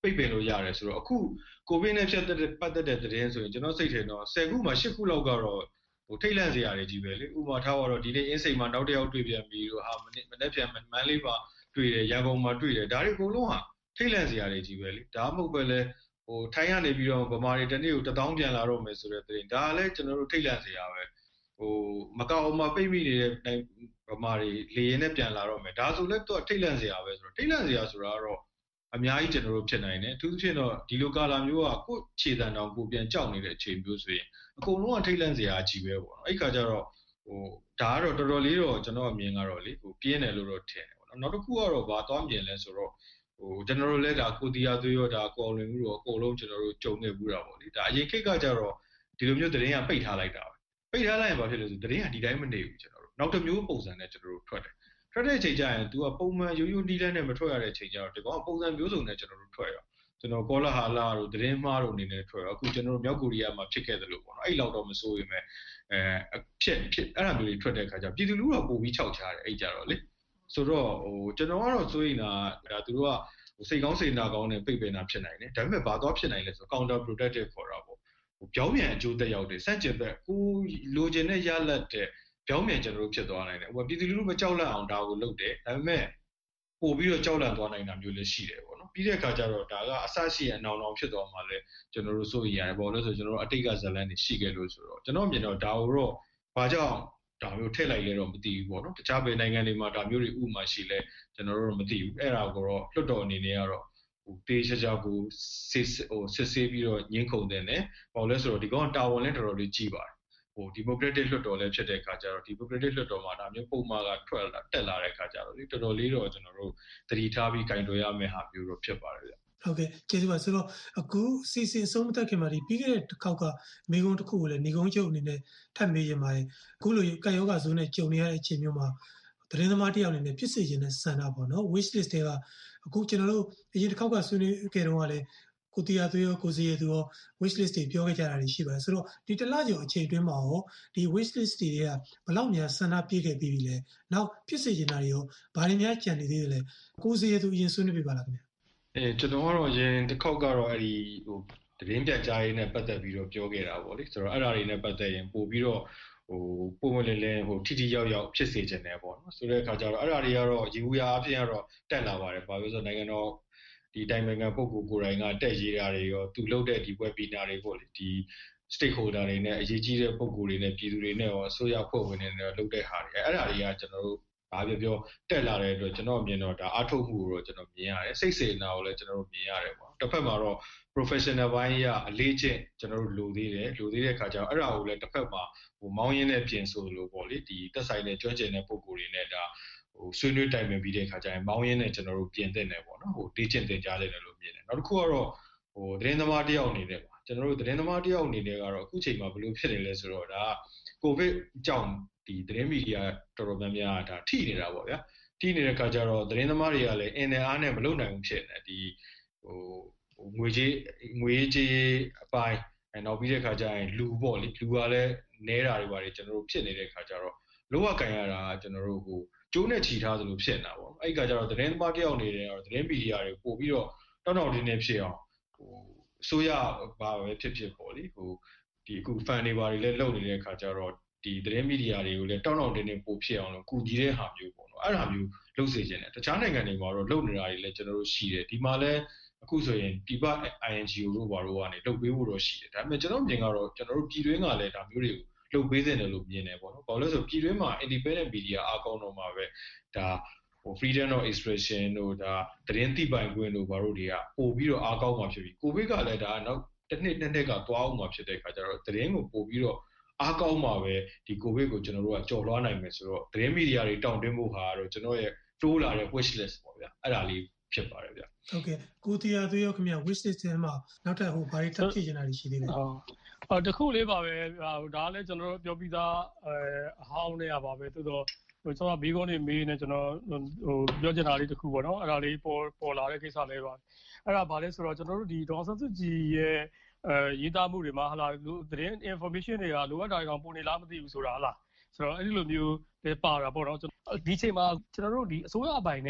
ပိတ်ပင်လို့ရတယ်ဆိုတော့အခုကိုဗစ်နဲ့ဖြစ်တဲ့ပတ်သက်တဲ့သတင်းဆိုရင်ကျွန်တော်စိတ်ထင်တော့ဆယ်ခုမှာရှစ်ခုလောက်ကတော့ဟိုထိတ်လန့်စရာတွေကြီးပဲလေဥပမာထားတော့ဒီနေ့အင်းစိန်မှာနောက်တစ်ယောက်တွေ့ပြန်ပြီလို့ဟာမနေ့မနေ့ပြန်မန်းလေးမှာတွေ့တယ်ရန်ကုန်မှာတွေ့တယ်ဒါတွေအကုန်လုံးဟာထိတ်လန့်စရာတွေကြီးပဲလေဒါမှမဟုတ်ပဲလေဟိုထိုင်းကနေပြီးတော့ဗမာတွေတနေ့ကိုတစ်သောင်းပြန်လာတော့မယ်ဆိုတဲ့သတင်းဒါလည်းကျွန်တော်တို့ထိတ်လန့်စရာပဲဟိုမကောက်အောင်မပိတ်မိနေတဲ့ဗမာတွေလေရင်နဲ့ပြန်လာတော့မယ်ဒါဆိုလည်းတော့ထိတ်လန့်စရာပဲဆိုတော့ထိတ်လန့်စရာဆိုတာကတော့အများကြီးကျွန်တော်တို့ဖြစ်နိုင်တယ်အထူးသဖြင့်တော့ဒီလိုကာလာမျိုးကကိုယ်ခြေတံတောင်ကိုပြန်ကြောက်နေတဲ့အချိန်မျိုးဆိုရင်အကုန်လုံးကထိတ်လန့်စရာကြီးပဲပေါ့နော်အဲ့ခါကျတော့ဟိုဒါကတော့တော်တော်လေးတော့ကျွန်တော်အမြင်ကတော့လေဟိုပြင်းတယ်လို့တော့ထင်တယ်ပေါ့နော်နောက်တစ်ခုကတော့ဘာသွားမြင်လဲဆိုတော့ဟိုကျွန်တော်တို့လည်းဒါကိုတီယာသွေးရောဒါကော်လွင်မှုတော့အကုန်လုံးကျွန်တော်တို့ကြုံနေဘူးတာပေါ့လေဒါအရင်ခေတ်ကကျတော့ဒီလိုမျိုးသတင်းကပိတ်ထားလိုက်တာပဲပိတ်ထားလိုက်ရင်ဘာဖြစ်လဲဆိုသတင်းကဒီတိုင်းမနေဘူးကျွန်တော်တို့နောက်တစ်မျိုးပုံစံနဲ့ကျွန်တော်တို့ထွက်တယ်ထွက်တဲ့အချိန်ကျရင် तू ကပုံမှန်ရိုးရိုးနီးလန်းနဲ့မထွက်ရတဲ့အချိန်ကျတော့ဒီကောင်ပုံစံမျိုးစုံနဲ့ကျွန်တော်တို့ထွက်ရကျွန်တော်ကောလာဟာလာတို့သတင်းမှားတို့အနေနဲ့ထွက်ရအခုကျွန်တော်တို့မြောက်ကိုရီးယားမှာဖြစ်ခဲ့တယ်လို့ပေါ့နော်အဲ့လောက်တော့မစိုးရင်ပဲအဲဖြစ်ဖြစ်အဲ့လိုမျိုးတွေထွက်တဲ့ခါကျပြည်သူလူထုကပိုပြီးခြောက်ချတယ်အဲ့ကြတော့လေဆိုတော့ဟိုကျွန်တော်ကတော့စိုးရင်တာဒါသူတို့ကစိတ်ကောင်းစေနာကောင်းနဲ့ပိတ်ပင်တာဖြစ်နိုင်တယ်ဒါပေမဲ့ဘာသွားဖြစ်နိုင်လဲဆို counter productive ခေါ်တာပေါ့ဟိုပြောင်းပြန်အကျိုးသက်ရောက်တယ်စန့်ကျင်ဘက်ကိုလိုချင်တဲ့ရလတ်တဲ့ပြောင်းပြန်ကျွန်တော်တို့ဖြစ်သွားနိုင်တယ်ဟိုပြည်သူလူထုမကြောက်လန့်အောင်ဒါကိုလုပ်တယ်ဒါပေမဲ့ပို့ပြီးတော့ကြောက်လန့်သွားနိုင်တာမျိုးလည်းရှိတယ်ပေါ့နော်ပြီးတဲ့အခါကျတော့ဒါကအဆရှိအနောင်နောင်ဖြစ်သွားမှလည်းကျွန်တော်တို့စိုးရိမ်ရတယ်ပေါ့လို့ဆိုကျွန်တော်တို့အတိတ်ကဇလန်းတွေရှိခဲ့လို့ဆိုတော့ကျွန်တော်မြင်တော့ဒါကိုတော့ဘာကြောင့်ဒါမျိုးထည့်လိုက်လဲတော့မသိဘူးပေါ့နော်တခြားဘယ်နိုင်ငံတွေမှာဒါမျိုးတွေဥမာရှိလဲကျွန်တော်တို့မသိဘူးအဲ့ဒါကိုတော့လွတ်တော်အနေနဲ့ကတော့ဟိုတေးချာချာကိုစစ်ဟိုစစ်ဆေးပြီးတော့ညှင်းခုန်တဲ့နဲ့ဘာလို့လဲဆိုတော့ဒီကောင်တာဝန်လည်းတော်တော်လေးကြီးပါတယ်ဟိုဒီမိုကရက်တစ်လွှတ်တော်လည်းဖြစ်တဲ့အခါကျတော့ဒီမိုကရက်တစ်လွှတ်တော်မှာဒါမျိုးပုံမှန်ကထွက်လာတက်လာတဲ့အခါကျတော့လေတော်တော်လေးတော့ကျွန်တော်တို့သတိထားပြီးကင်တွယ်ရမယ့်ဟာမျိုးတော့ဖြစ်ပါတယ်ဗျဟုတ်ကဲ့ကျေးဇူးပါဆိုတော့အခုစီစီအဆုံးမသက်ခင်မှာဒီပြီးခဲ့တဲ့တစ်ခေါက်ကမိကုန်းတစ်ခုကိုလည်းနေကုန်းချုပ်အနေနဲ့ထပ်မေးရင်ပါတယ်အခုလိုကယောဂဇုံးနဲ့ကြုံနေရတဲ့အချိန်မျိုးမှာသတင်းသမားတယောက်အနေနဲ့ဖြစ်စေချင်တဲ့ဆန္ဒပေါ့နော် wish list တွေကအခုကျွန်တော်တို့အရင်တစ်ခေါက်ကဆွေးနွေးခဲ့တော့ကလည်းကိုတီယာသွေးရောကိုစီရဲသူရော wish list တွေပြောခဲ့ကြတာတွေရှိပါတယ်ဆိုတော့ဒီတစ်လကျော်အချိန်အတွင်းမှာရောဒီ wish list တွေကဘယ်လောက်များဆန္ဒပြည့်ခဲ့ပြီးပြီလဲနောက်ဖြစ်စေချင်တာတွေရောဘာတွေများကြံနေသေးတယ်လဲကိုစီရဲသူအရင်ဆွေးနွေးပြပါလားခင်ဗျာအဲကျွန်တော်ကတော့အရင်တစ်ခေါက်ကတော့အဲ့ဒီဟိုသတင်းပြကြားရေးနဲ့ပတ်သက်ပြီးတော့ပြောခဲ့တာပေါ့လေဆိုတော့အဲ့ဒါတွေနဲ့ပတ်သက်ရင်ပို့ပြီးတော့ဟိုပုံမလင်းလင်းဟိုထိထိရောက်ရောက်ဖြစ်စေချင်တယ်ပေါ့နော်ဆိုတဲ့အခါကျတော့အဲ့ဒါတွေကတော့ရေဘူးရအဖြစ်ကတော့တက်လာပါတယ်ဘာလို့ဆိုတော့နိုင်ငံတော်ဒီတိုင်ပင်ခံပုဂ္ဂိုလ်ကိုယ်တိုင်ကတက်ရေးတာတွေရောသူလုပ်တဲ့ဒီ webinar တွေပေါ့လေဒီ stakeholder တွေနဲ့အရေးကြီးတဲ့ပုဂ္ဂိုလ်တွေနဲ့ပြည်သူတွေနဲ့ရောအစိုးရဖွဲ့ဝင်တွေနဲ့လုပ်တဲ့ဟာတွေအဲ့ဒါတွေကကျွန်တော်တို့ဘာပြောပြောတက်လာတဲ့အတွက်ကျွန်တော်မြင်တော့ဒါအားထုတ်မှုကိုတော့ကျွန်တော်မြင်ရတယ်စိတ်စေနာကိုလည်းကျွန်တော်တို့မြင်ရတယ်ပေါ့တစ်ဖက်မှာတော့ professional ဘိုင်းရအလေးချင်းကျွန်တော်တို့လိုသေးတယ်လိုသေးတဲ့ခါကျတော့အဲ့ဒါကိုလည်းတစ်ဖက်မှာဟိုမောင်းရင်းနဲ့ပြင်ဆိုလို့ပေါ့လေဒီတက်ဆိုင်တဲ့ကျွမ်းကျင်တဲ့ပုဂ္ဂိုလ်တွေနဲ့ဒါဟိုဆွေးနွေးတိုင်ပင်ပြီးတဲ့ခါကျရင်မောင်းရင်းနဲ့ကျွန်တော်တို့ပြင်သင့်တယ်ပေါ့နော်ဟိုတေးကျင့်တင်ကြားတယ်လို့မြင်တယ်နောက်တစ်ခုကတော့ဟိုသတင်းသမားတယောက်အနေနဲ့ပါကျွန်တော်တို့သတင်းသမားတယောက်အနေနဲ့ကတော့အခုချိန်မှာဘယ်လိုဖြစ်နေလဲဆိုတော့ဒါကိုဗစ်ကြောင့်ဒီသတင်းမီဒီယာတော်တော်များများဒါထိနေတာပေါ့ဗျာထိနေတဲ့ခါကျတော့သတင်းသမားတွေကလည်းအင်နဲ့အားနဲ့မလုပ်နိုင်ဘူးဖြစ်နေဒီဟိုငွေကြေးငွေကြေးအပိုင်းအဲနောက်ပြီးတဲ့ခါကျရင်လူပေါ့လေလူကလည်းနဲတာတွေပါတယ်ကျွန်တော်တို့ဖြစ်နေတဲ့ခါကျတော့လောကကန်ရတာကျွန်တော်တို့ဟိုကျိုးနဲ့ချီထားသလိုဖြစ်နေတာပေါ့အဲ့ဒီခါကျတော့သတင်းသမားတယောက်နေတယ်သတင်းမီဒီယာတွေပို့ပြီးတော့တောင်းတောင်းတင်းတင်းဖြစ်အောင်ဟိုအစိုးရဘာပဲဖြစ်ဖြစ်ပေါ့လေဟိုဒီအခု fan တွေဘာတွေလည်းလုပ်နေတဲ့ခါကျတော့ဒီသတင်းမီဒီယာတွေကိုလည်းတောင်းတောင်းတင်းတင်းပို့ဖြစ်အောင်လို့ကူညီတဲ့ဟာမျိုးပေါ့နော်အဲ့ဒါမျိုးလုပ်စေချင်တယ်တခြားနိုင်ငံတွေမှာတော့လုပ်နေတာတွေလည်းကျွန်တော်တို့ရှိတယ်ဒီမှာလည်းအခုဆိုရင်ပြပ I N G O တို့ဘာလို့ကနေလုပ်ပေးဖို့တော့ရှိတယ်ဒါပေမဲ့ကျွန်တော်မြင်ကတော့ကျွန်တော်တို့ပြည်တွင်းကလည်းဒါမျိုးတွေကိုလုပ်ပေးနေတယ်လို့မြင်တယ်ပေါ့နော်ဘာလို့လဲဆိုပြည်တွင်းမှာ independent media အကောင့်တော့မှာပဲဒါဟို freedom of expression တို့ဒါသတင်းသိပိုင်ခွင့်တို့ဘာလို့တွေကပို့ပြီးတော့အားကောင်းမှာဖြစ်ပြီးကိုဗစ်ကလည်းဒါနောက်တစ်နှစ်တစ်နှစ်ကသွားအောင်မှာဖြစ်တဲ့အခါကျတော့သတင်းကိုပို့ပြီးတော့အားကောင်းမှာပဲဒီကိုဗစ်ကိုကျွန်တော်တို့ကကြော်လွှားနိုင်မယ်ဆိုတော့သတင်းမီဒီယာတွေတောင်းတင်းဖို့ဟာတော့ကျွန်တော်ရဲ့တိုးလာတဲ့ wish list ပေါ့ဗျာအဲ့ဒါလေးဖြစ်ပါတယ်ဗျဟုတ်ကဲ့ကိုတီယာသွေးရောခင်ဗျ wish list ထဲမှာနောက်ထပ်ဟိုဘာတွေထပ်ဖြည့်ချင်တာရှိသေးလဲဟုတ်အော်တခုလေးပါပဲဒါလည်းကျွန်တော်တို့ပြောပြီးသားအဲအဟောင်းနေရပါပဲသို့တော့ဟိုကျွန်တော်ဘီကုန်းနေမေးနေကျွန်တော်ဟိုပြောချင်တာလေးတခုပေါ့နော်အဲ့ဒါလေးပေါ်ပေါ်လာတဲ့ကိစ္စလေးပါအဲ့ဒါဘာလဲဆိုတော့ကျွန်တော်တို့ဒီဒေါ်ဆန်းစုကြည်ရဲ့အဲရေးသားမှုတွေမှာဟလာသတင်း information တွေကလိုအပ်တာတွေကောင်ပုံနေလားမသိဘူးဆိုတာဟလားဆိုတော့အဲ့ဒီလိုမျိုးလည်းပါတာပေါ့နော်ဒီချိန်မှာကျွန်တော်တို့ဒီအစိုးရအပိုင်းနဲ့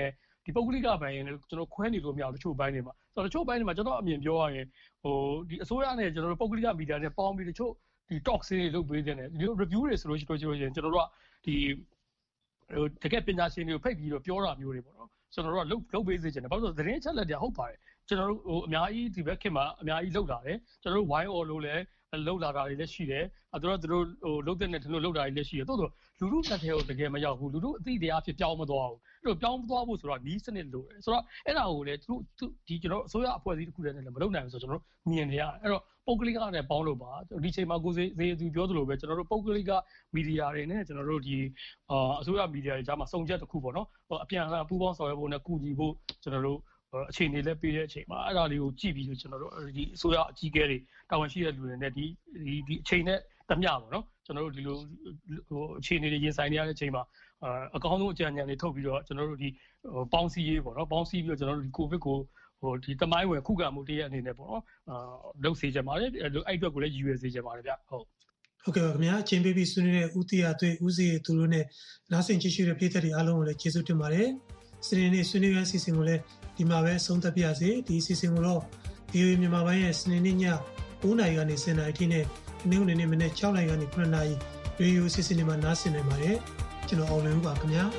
ဒီပုဂ္ဂလိကဘိုင်းနဲ့ကျွန်တော်ခွဲနေလို့မရဘူးတချို့ဘိုင်းတွေမှာဆိုတော့တချို့ဘိုင်းတွေမှာကျွန်တော်အမြင်ပြောရရင်ဟိုဒီအစိုးရနဲ့ကျွန်တော်တို့ပုဂ္ဂလိကမီဒီယာနဲ့ပေါင်းပြီးတချို့ဒီ talk တွေလုပ်ပေးတဲ့ဒီ review တွေဆိုလို့ရှိလို့ရှိရင်ကျွန်တော်တို့ကဒီဟိုတကယ်ပညာရှင်တွေကိုဖိတ်ပြီးတော့ပြောတာမျိုးတွေပေါ့နော်ကျွန်တော်တို့ကလုပ်လုပ်ပေးစေချင်တယ်ဘာလို့လဲဆိုသတင်းချက်လက်တွေဟုတ်ပါတယ်ကျွန်တော်တို့ဟိုအများကြီးဒီဘက်ခင်မှာအများကြီးလုပ်လာတယ်ကျွန်တော်တို့ wine all လို့လည်းလောက်လာတာတွေလည်းရှိတယ်အဲတို့တို့ဟိုလုတ်တဲ့နဲ့တို့လောက်တာတွေလည်းရှိတယ်တိုးတော့လူလူတက်တဲ့ဟိုတကယ်မရောက်ဘူးလူလူအသိတရားဖြစ်ပြောင်းမသွားဘူးအဲ့လိုပြောင်းမသွားဖို့ဆိုတော့နီးစနစ်လိုတယ်ဆိုတော့အဲ့ဒါကိုလည်းသူတို့ဒီကျွန်တော်အစိုးရအဖွဲ့အစည်းတစ်ခုတည်းနဲ့လည်းမလုပ်နိုင်ဘူးဆိုတော့ကျွန်တော်တို့မြင်နေရတယ်အဲ့တော့ပုဂ္ဂလိကနဲ့ပေါင်းလို့ပါဒီချိန်မှာကိုစေစေသူပြောသလိုပဲကျွန်တော်တို့ပုဂ္ဂလိကမီဒီယာတွေနဲ့ကျွန်တော်တို့ဒီအာအစိုးရမီဒီယာတွေကြားမှာစုံချက်တစ်ခုပေါ့နော်ဟိုအပြန်အလှန်ပူးပေါင်းဆောင်ရွက်ဖို့နဲ့ကူညီဖို့ကျွန်တော်တို့အခြေအနေလည်းပေးတဲ့အချိန်မှာအဲ့ဒါလေးကိုကြည့်ပြီးကျွန်တော်တို့ဒီအစိုးရအကြီးအကဲတွေတာဝန်ရှိတဲ့လူတွေနဲ့ဒီဒီဒီအချိန်နဲ့တမျှပေါ့နော်ကျွန်တော်တို့ဒီလိုဟိုအခြေအနေတွေရင်ဆိုင်နေရတဲ့အချိန်မှာအကောင်းဆုံးအကြံဉာဏ်တွေထုတ်ပြီးတော့ကျွန်တော်တို့ဒီဟိုပေါင်းစည်းရေးပေါ့နော်ပေါင်းစည်းပြီးတော့ကျွန်တော်တို့ဒီကိုဗစ်ကိုဟိုဒီတမိုင်းဝင်ခုခံမှုတရအနေနဲ့ပေါ့နော်အာလုပ်စေချင်ပါတယ်အဲ့အတွက်ကိုလည်းရည်ရွယ်စေချင်ပါတယ်ဗျဟုတ်ဟုတ်ကဲ့ပါခင်ဗျာအချင်းပေးပြီးဆွေးနွေးတဲ့ဦးတီယာသွေးဦးစီသူတို့နဲ့နားဆင်ကြည့်ရှုတဲ့ပြည်သက်တွေအားလုံးကိုလည်းကျေးဇူးတင်ပါတယ်စနေနေ့ဆွေးနွေးရအစီအစဉ်ကိုလည်းဒီမှာပဲဆုံးသက်ပြစေဒီအစီအစဉ်ကိုတော့ ဗီအိုအေ မြန်မာပိုင်းရဲ့စနေနေ့ည၉နာရီကနေ၁၀နာရီထိနဲ့ဒီနေ့နေ့မနေ့၆နာရီကနေခုနှစ်နာရီရေဒီယိုအစီအစဉ်တွေမှာနားဆင်နိုင်ပါတယ်ကျွန်တော်အောင်လွင်ဦးပါခင်ဗျာ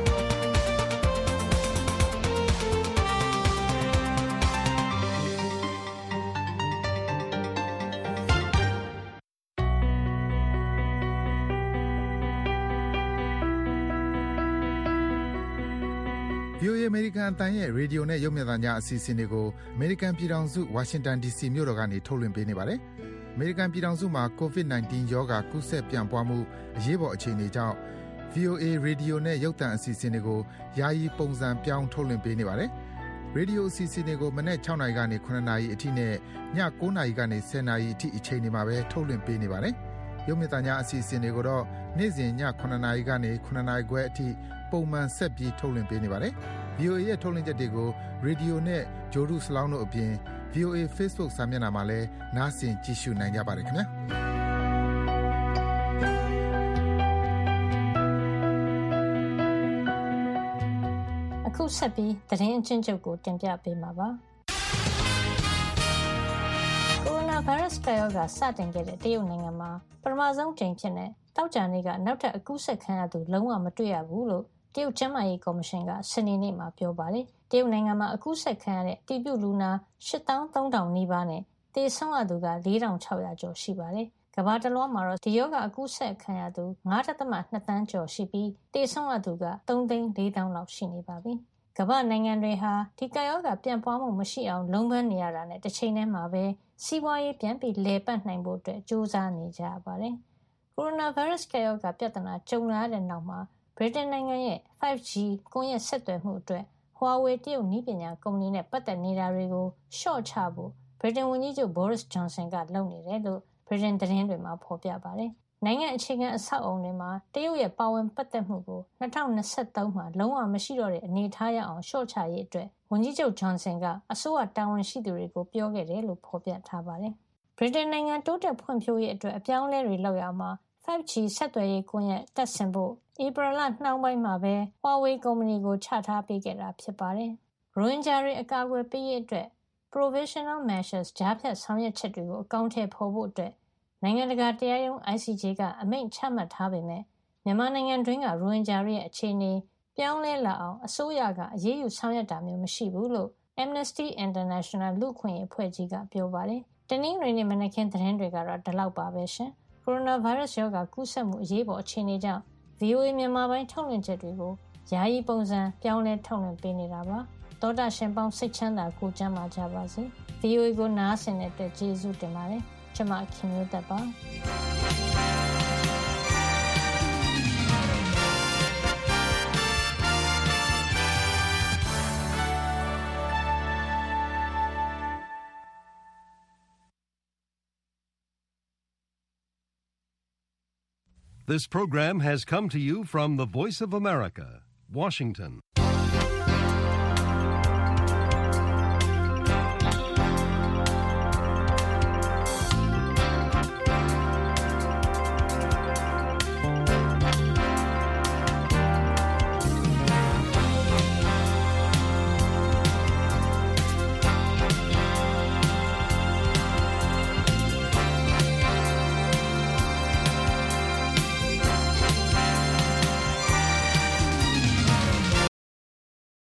အမေရိကန်အတန်ရဲ့ရေဒီယိုနဲ့ရုပ်မြင်သံကြားအစီအစဉ်တွေကိုအမေရိကန်ပြည်ထောင်စုဝါရှင်တန် ဒီစီ မြို့တော်ကနေထုတ်လွှင့်ပေးနေပါတယ်။အမေရိကန်ပြည်ထောင်စုမှာ ကိုဗစ် ၁၉ ရောဂါကူးစက်ပြန့်ပွားမှုအရေးပေါ်အခြေအနေကြောင့် ဗီအိုအေ ရေဒီယိုနဲ့ရုပ်သံအစီအစဉ်တွေကိုယာယီပုံစံပြောင်းထုတ်လွှင့်ပေးနေပါတယ်။ရေဒီယိုအစီအစဉ်တွေကိုမနက်၆နာရီကနေ၇နာရီအထိနဲ့ည၉နာရီကနေ၁၀နာရီအထိအချိန်တွေမှာပဲထုတ်လွှင့်ပေးနေပါတယ်။ရုပ်မြင်သံကြားအစီအစဉ်တွေကိုတော့နေ့စဉ်ည၇နာရီကနေ၇နာရီခွဲအထိပုံမှန်ဆက်ပြီးထုတ်လွှင့်ပေးနေပါတယ်။ဗီအိုအေ ရဲ့ထုတ်လွှင့်ချက်တွေကိုရေဒီယိုနဲ့ဂျိုဒူစလောင်းတို့အပြင် ဗီအိုအေ Facebook စာမျက်နှာမှာလည်းနားဆင်ကြည့်ရှုနိုင်ကြပါတယ်ခင်ဗျာအခုဆက်ပြီးသတင်းအချင်းချုပ်ကိုတင်ပြပေးမှာပါကိုရိုနာဗိုင်းရပ်စ်ရောဂါစတင်ခဲ့တဲ့တရုတ်နိုင်ငံမှာပထမဆုံးကြိမ်ဖြစ်တဲ့တောက်ကြနေ့ကနောက်ထပ်အကူးစက်ခံရသူလုံးဝမတွေ့ရဘူးလို့တရုတ်ကျန်းမာရေးကော်မရှင်ကစနေနေ့မှာပြောပါတယ်။တရုတ်နိုင်ငံမှာအခုဆက်ခံရတဲ့တီပြုလူနာ၈သောင်းသုံးထောင်နီးပါးနဲ့သေဆုံးရသူက၄ထောင်၆ရာကျော်ရှိပါတယ်။ကမ္ဘာတလွှားမှာတော့ဒီရောဂါအခုဆက်ခံရသူ၅.၂သန်းကျော်ရှိပြီးသေဆုံးရသူက၃သိန်း၄သောင်းလောက်ရှိနေပါပြီ။ကမ္ဘာနိုင်ငံတွေဟာဒီကရောဂါပြန့်ပွားမှုမရှိအောင်လုံးပန်းနေရတာနဲ့တစ်ချိန်တည်းမှာပဲစီးပွားရေးပြန်ပြီးလဲပတ်နိုင်ဖို့အတွက်ကြိုးစားနေကြရပါတယ်။ကိုရိုနာဗိုင်းရပ်စ်ရောဂါပြဿနာကြုံလာတဲ့နောက်မှာဗြိတိန်နိုင်ငံရဲ့ five G ကွန်ရက်ဆက်သွယ်မှုအတွက် Huawei တရုတ်နည်းပညာကုမ္ပဏီနဲ့ပတ်သက်နေတာတွေကိုရှော့ချဖို့ဗြိတိန်ဝန်ကြီးချုပ် Boris Johnson ကလုပ်နေတယ်လို့ဗြိတိန်သတင်းတွေမှာဖော်ပြပါတယ်။နိုင်ငံအခြေခံအဆောက်အအုံတွေမှာတရုတ်ရဲ့ပါဝင်ပတ်သက်မှုကို၂၀၂၃မှာလုံးဝမရှိတော့တဲ့အနေအထားရအောင်ရှော့ချရေးအတွက်ဝန်ကြီးချုပ် Johnson ကအစိုးရတာဝန်ရှိသူတွေကိုပြောခဲ့တယ်လို့ဖော်ပြထားပါတယ်။ဗြိတိန်နိုင်ငံတိုးတက်ဖွံ့ဖြိုးရေးအတွက်အပြောင်းအလဲတွေလုပ်ရမှာfive G ဆက်သွယ်ရေးကွန်ရက်တက်ဆင်ဖို့ဧပြီလနှောင်းပိုင်းမှာပဲ Huawei ကုမ္ပဏီကိုချထားပေးခဲ့တာဖြစ်ပါတယ်။ရိုဟင်ဂျာတွေအကာအကွယ်ပေးရေးအတွက် Provisional Measures ကြားဖြတ်ဆောင်ရွက်ချက်တွေကိုအကောင့်ထဲပေါ်ဖို့အတွက်နိုင်ငံတကာတရားရုံး I C J ကအမိန့်ချမှတ်ထားပေမဲ့မြန်မာနိုင်ငံတွင်းကရိုဟင်ဂျာတွေရဲ့အခြေအနေပြောင်းလဲလာအောင်အစိုးရကအရေးယူဆောင်ရွက်တာမျိုးမရှိဘူးလို့ Amnesty International လူ့အခွင့်အရေးအဖွဲ့ကြီးကပြောပါတယ်။တနင်္ဂနွေနေ့မနက်ခင်းသတင်းတွေကတော့ဒီလောက်ပါပဲရှင်။ကိုရိုနာဗိုင်းရပ်စ်ရောဂါကူးစက်မှုအရေးပေါ်အခြေအနေကြောင့် ဗီအိုအေ မြန်မာပိုင်းထုတ်လွှင့်ချက်တွေကိုယာယီပုံစံပြောင်းလဲထုတ်လွှင့်ပေးနေတာပါ။သောတာရှင်ပေါင်းစိတ်ချမ်းသာကိုကျန်းမာကြပါစေ။ ဗီအိုအေကိုနားဆင်တဲ့အတွက်ကျေးဇူးတင်ပါတယ်။ကျွန်မခင်မျိုးသက်ပါ။ This program has come to you from the Voice of America, Washington.